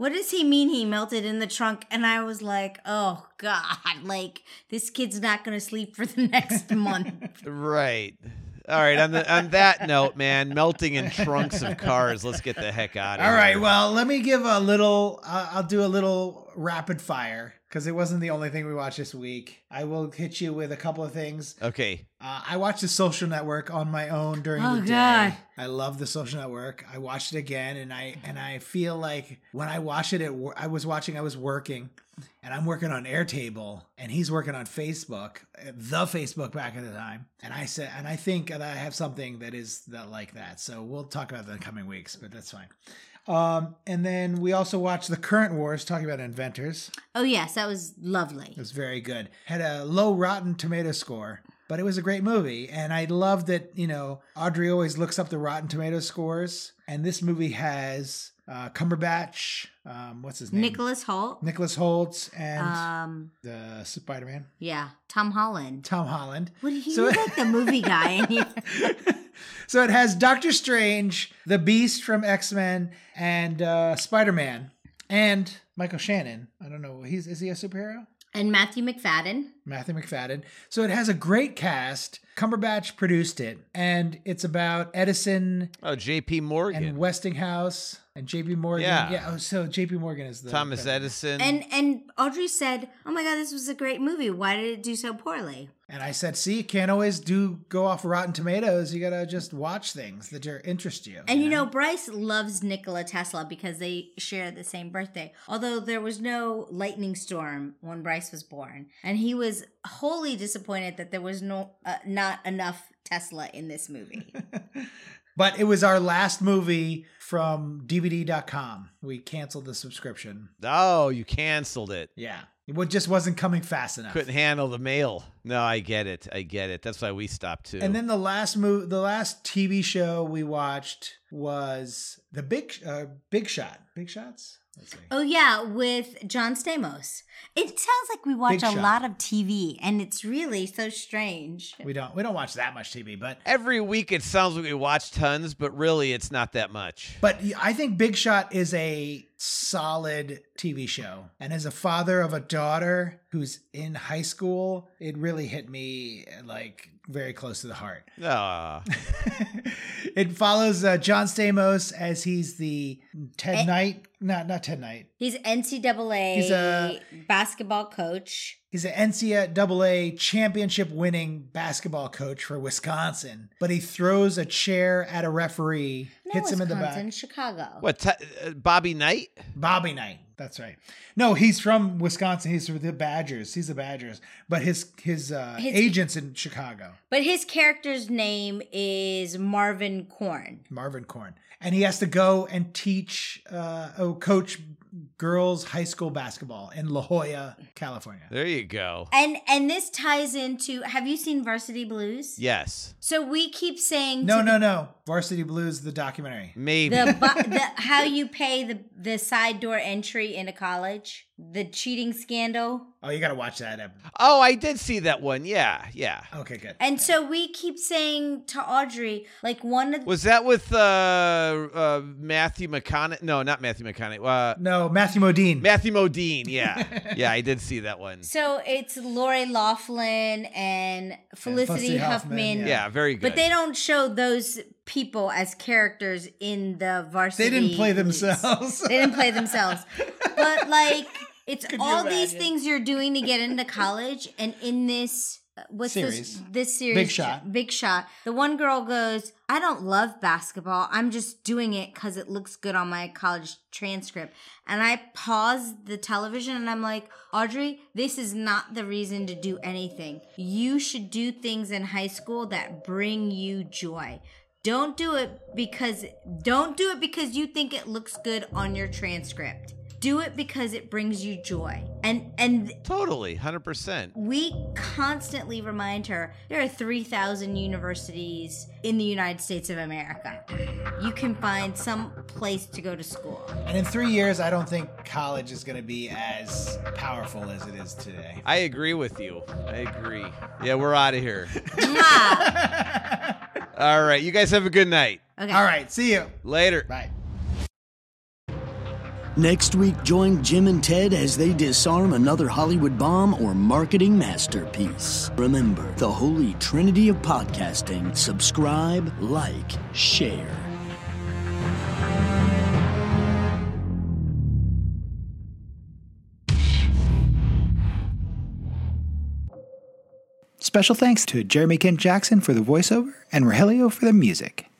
What does he mean he melted in the trunk? And I was like, oh, God, like, this kid's not going to sleep for the next month. Right. All right. On, the, on that note, man, melting in trunks of cars. Let's get the heck out of All here. All right. Well, let me give a little, uh, I'll do a little rapid fire because it wasn't the only thing we watched this week. I will hit you with a couple of things. Okay. Uh, I watched The Social Network on my own during Oh, the day. God. I love The Social Network. I watched it again, and I and I feel like when I watched it, at wor- I was watching, I was working, and I'm working on Airtable, and he's working on Facebook, the Facebook back at the time. And I said, and I think that I have something that is that like that. So we'll talk about that in the coming weeks, but that's fine. Um, and then we also watched The Current Wars, talking about inventors. Oh, yes, that was lovely. It was very good. Had a low Rotten Tomato score, but it was a great movie. And I love that, you know, Audrey always looks up the Rotten Tomato scores. And this movie has uh, Cumberbatch, um, what's his name? Nicholas Hoult. Nicholas Hoult and Um, the Spider-Man, yeah, Tom Holland. Tom Holland. What he So- was like the movie guy in here. So it has Doctor Strange, the Beast from X-Men, and uh, Spider-Man, and Michael Shannon. I don't know. He's is he a superhero? And Matthew McFadden. Matthew McFadden. So it has a great cast. Cumberbatch produced it, and it's about Edison Oh, J P. Morgan. and Westinghouse and J P. Morgan. Yeah. yeah. Oh, so J P. Morgan is the Thomas president. Edison. And and Audrey said, "Oh my God, this was a great movie. Why did it do so poorly?" And I said, "See, you can't always do go off Rotten Tomatoes. You gotta just watch things that are, interest you." And you know, Bryce loves Nikola Tesla because they share the same birthday. Although there was no lightning storm when Bryce was born, and he was wholly disappointed that there was no uh, not enough Tesla in this movie. But it was our last movie from D V D dot com. We canceled the subscription. oh, you canceled it. Yeah, it just wasn't coming fast enough. Couldn't handle the mail. No, I get it. I get it. That's why we stopped too. And then the last move, the last T V show we watched was the Big uh, Big Shot. Big Shots. Let's see. Oh yeah, with John Stamos. It sounds like we watch Big a Shot. lot of T V, and it's really so strange. We don't we don't watch that much T V, but Every week it sounds like we watch tons, but really it's not that much. but I think Big Shot is a solid T V show. And as a father of a daughter who's in high school, it really hit me like very close to the heart. Ah, It follows uh, John Stamos as he's the Ted Eh. Knight, not not Ted Knight. He's N C double A He's a- basketball coach. He's an N C double A championship winning basketball coach for Wisconsin, but he throws a chair at a referee, No, hits him in the Wisconsin, back. Chicago. what? T- uh, Bobby Knight? Bobby Knight. That's right. No, he's from Wisconsin. He's from the Badgers. He's the Badgers, but his his, uh, His- agent's in Chicago. But his character's name is Marvin Korn. Marvin Korn, and he has to go and teach, uh, oh, coach girls high school basketball in La Jolla, California. There you go. And and this ties into, have you seen Varsity Blues? Yes, So we keep saying No, to no, no. Varsity Blues, the documentary. maybe. the, bu- the how you pay the the side door entry into college, the cheating scandal. Oh, you got to watch that. ep- oh, I did see that one. Yeah, yeah. Okay, good. And so we keep saying to Audrey, like one of the, Was that with uh, uh, Matthew McConaughey? No, not Matthew McConaughey. Uh, No, Matthew Modine. Matthew Modine. Yeah, yeah. I did see that one. so it's Lori Laughlin and Felicity, Felicity Huffman, Huffman. yeah. Yeah, very good. But they don't show those people as characters in the Varsity. They didn't play Blues. themselves. They didn't play themselves. But like, it's Could you all these imagine? things you're doing to get into college, and in this. uh, What's this? Series. This series, Big Shot. Big Shot. The one girl goes, "I don't love basketball. I'm just doing it because it looks good on my college transcript." And I paused the television and I'm like, Audrey, this is not the reason to do anything. You should do things in high school that bring you joy. Don't do it because don't do it because you think it looks good on your transcript. Do it because it brings you joy. And and Totally, one hundred percent. we constantly remind her there are three thousand universities in the United States of America. You can find some place to go to school. And in three years, I don't think college is going to be as powerful as it is today. I agree with you. I agree. Yeah, we're out of here. Mwah. All right. You guys have a good night. Okay. All right. See you. Later. Bye. Next week, join Jim and Ted as they disarm another Hollywood bomb or marketing masterpiece. Remember, the holy trinity of podcasting: subscribe, like, share. Special thanks to Jeremy Kent Jackson for the voiceover and Rogelio for the music.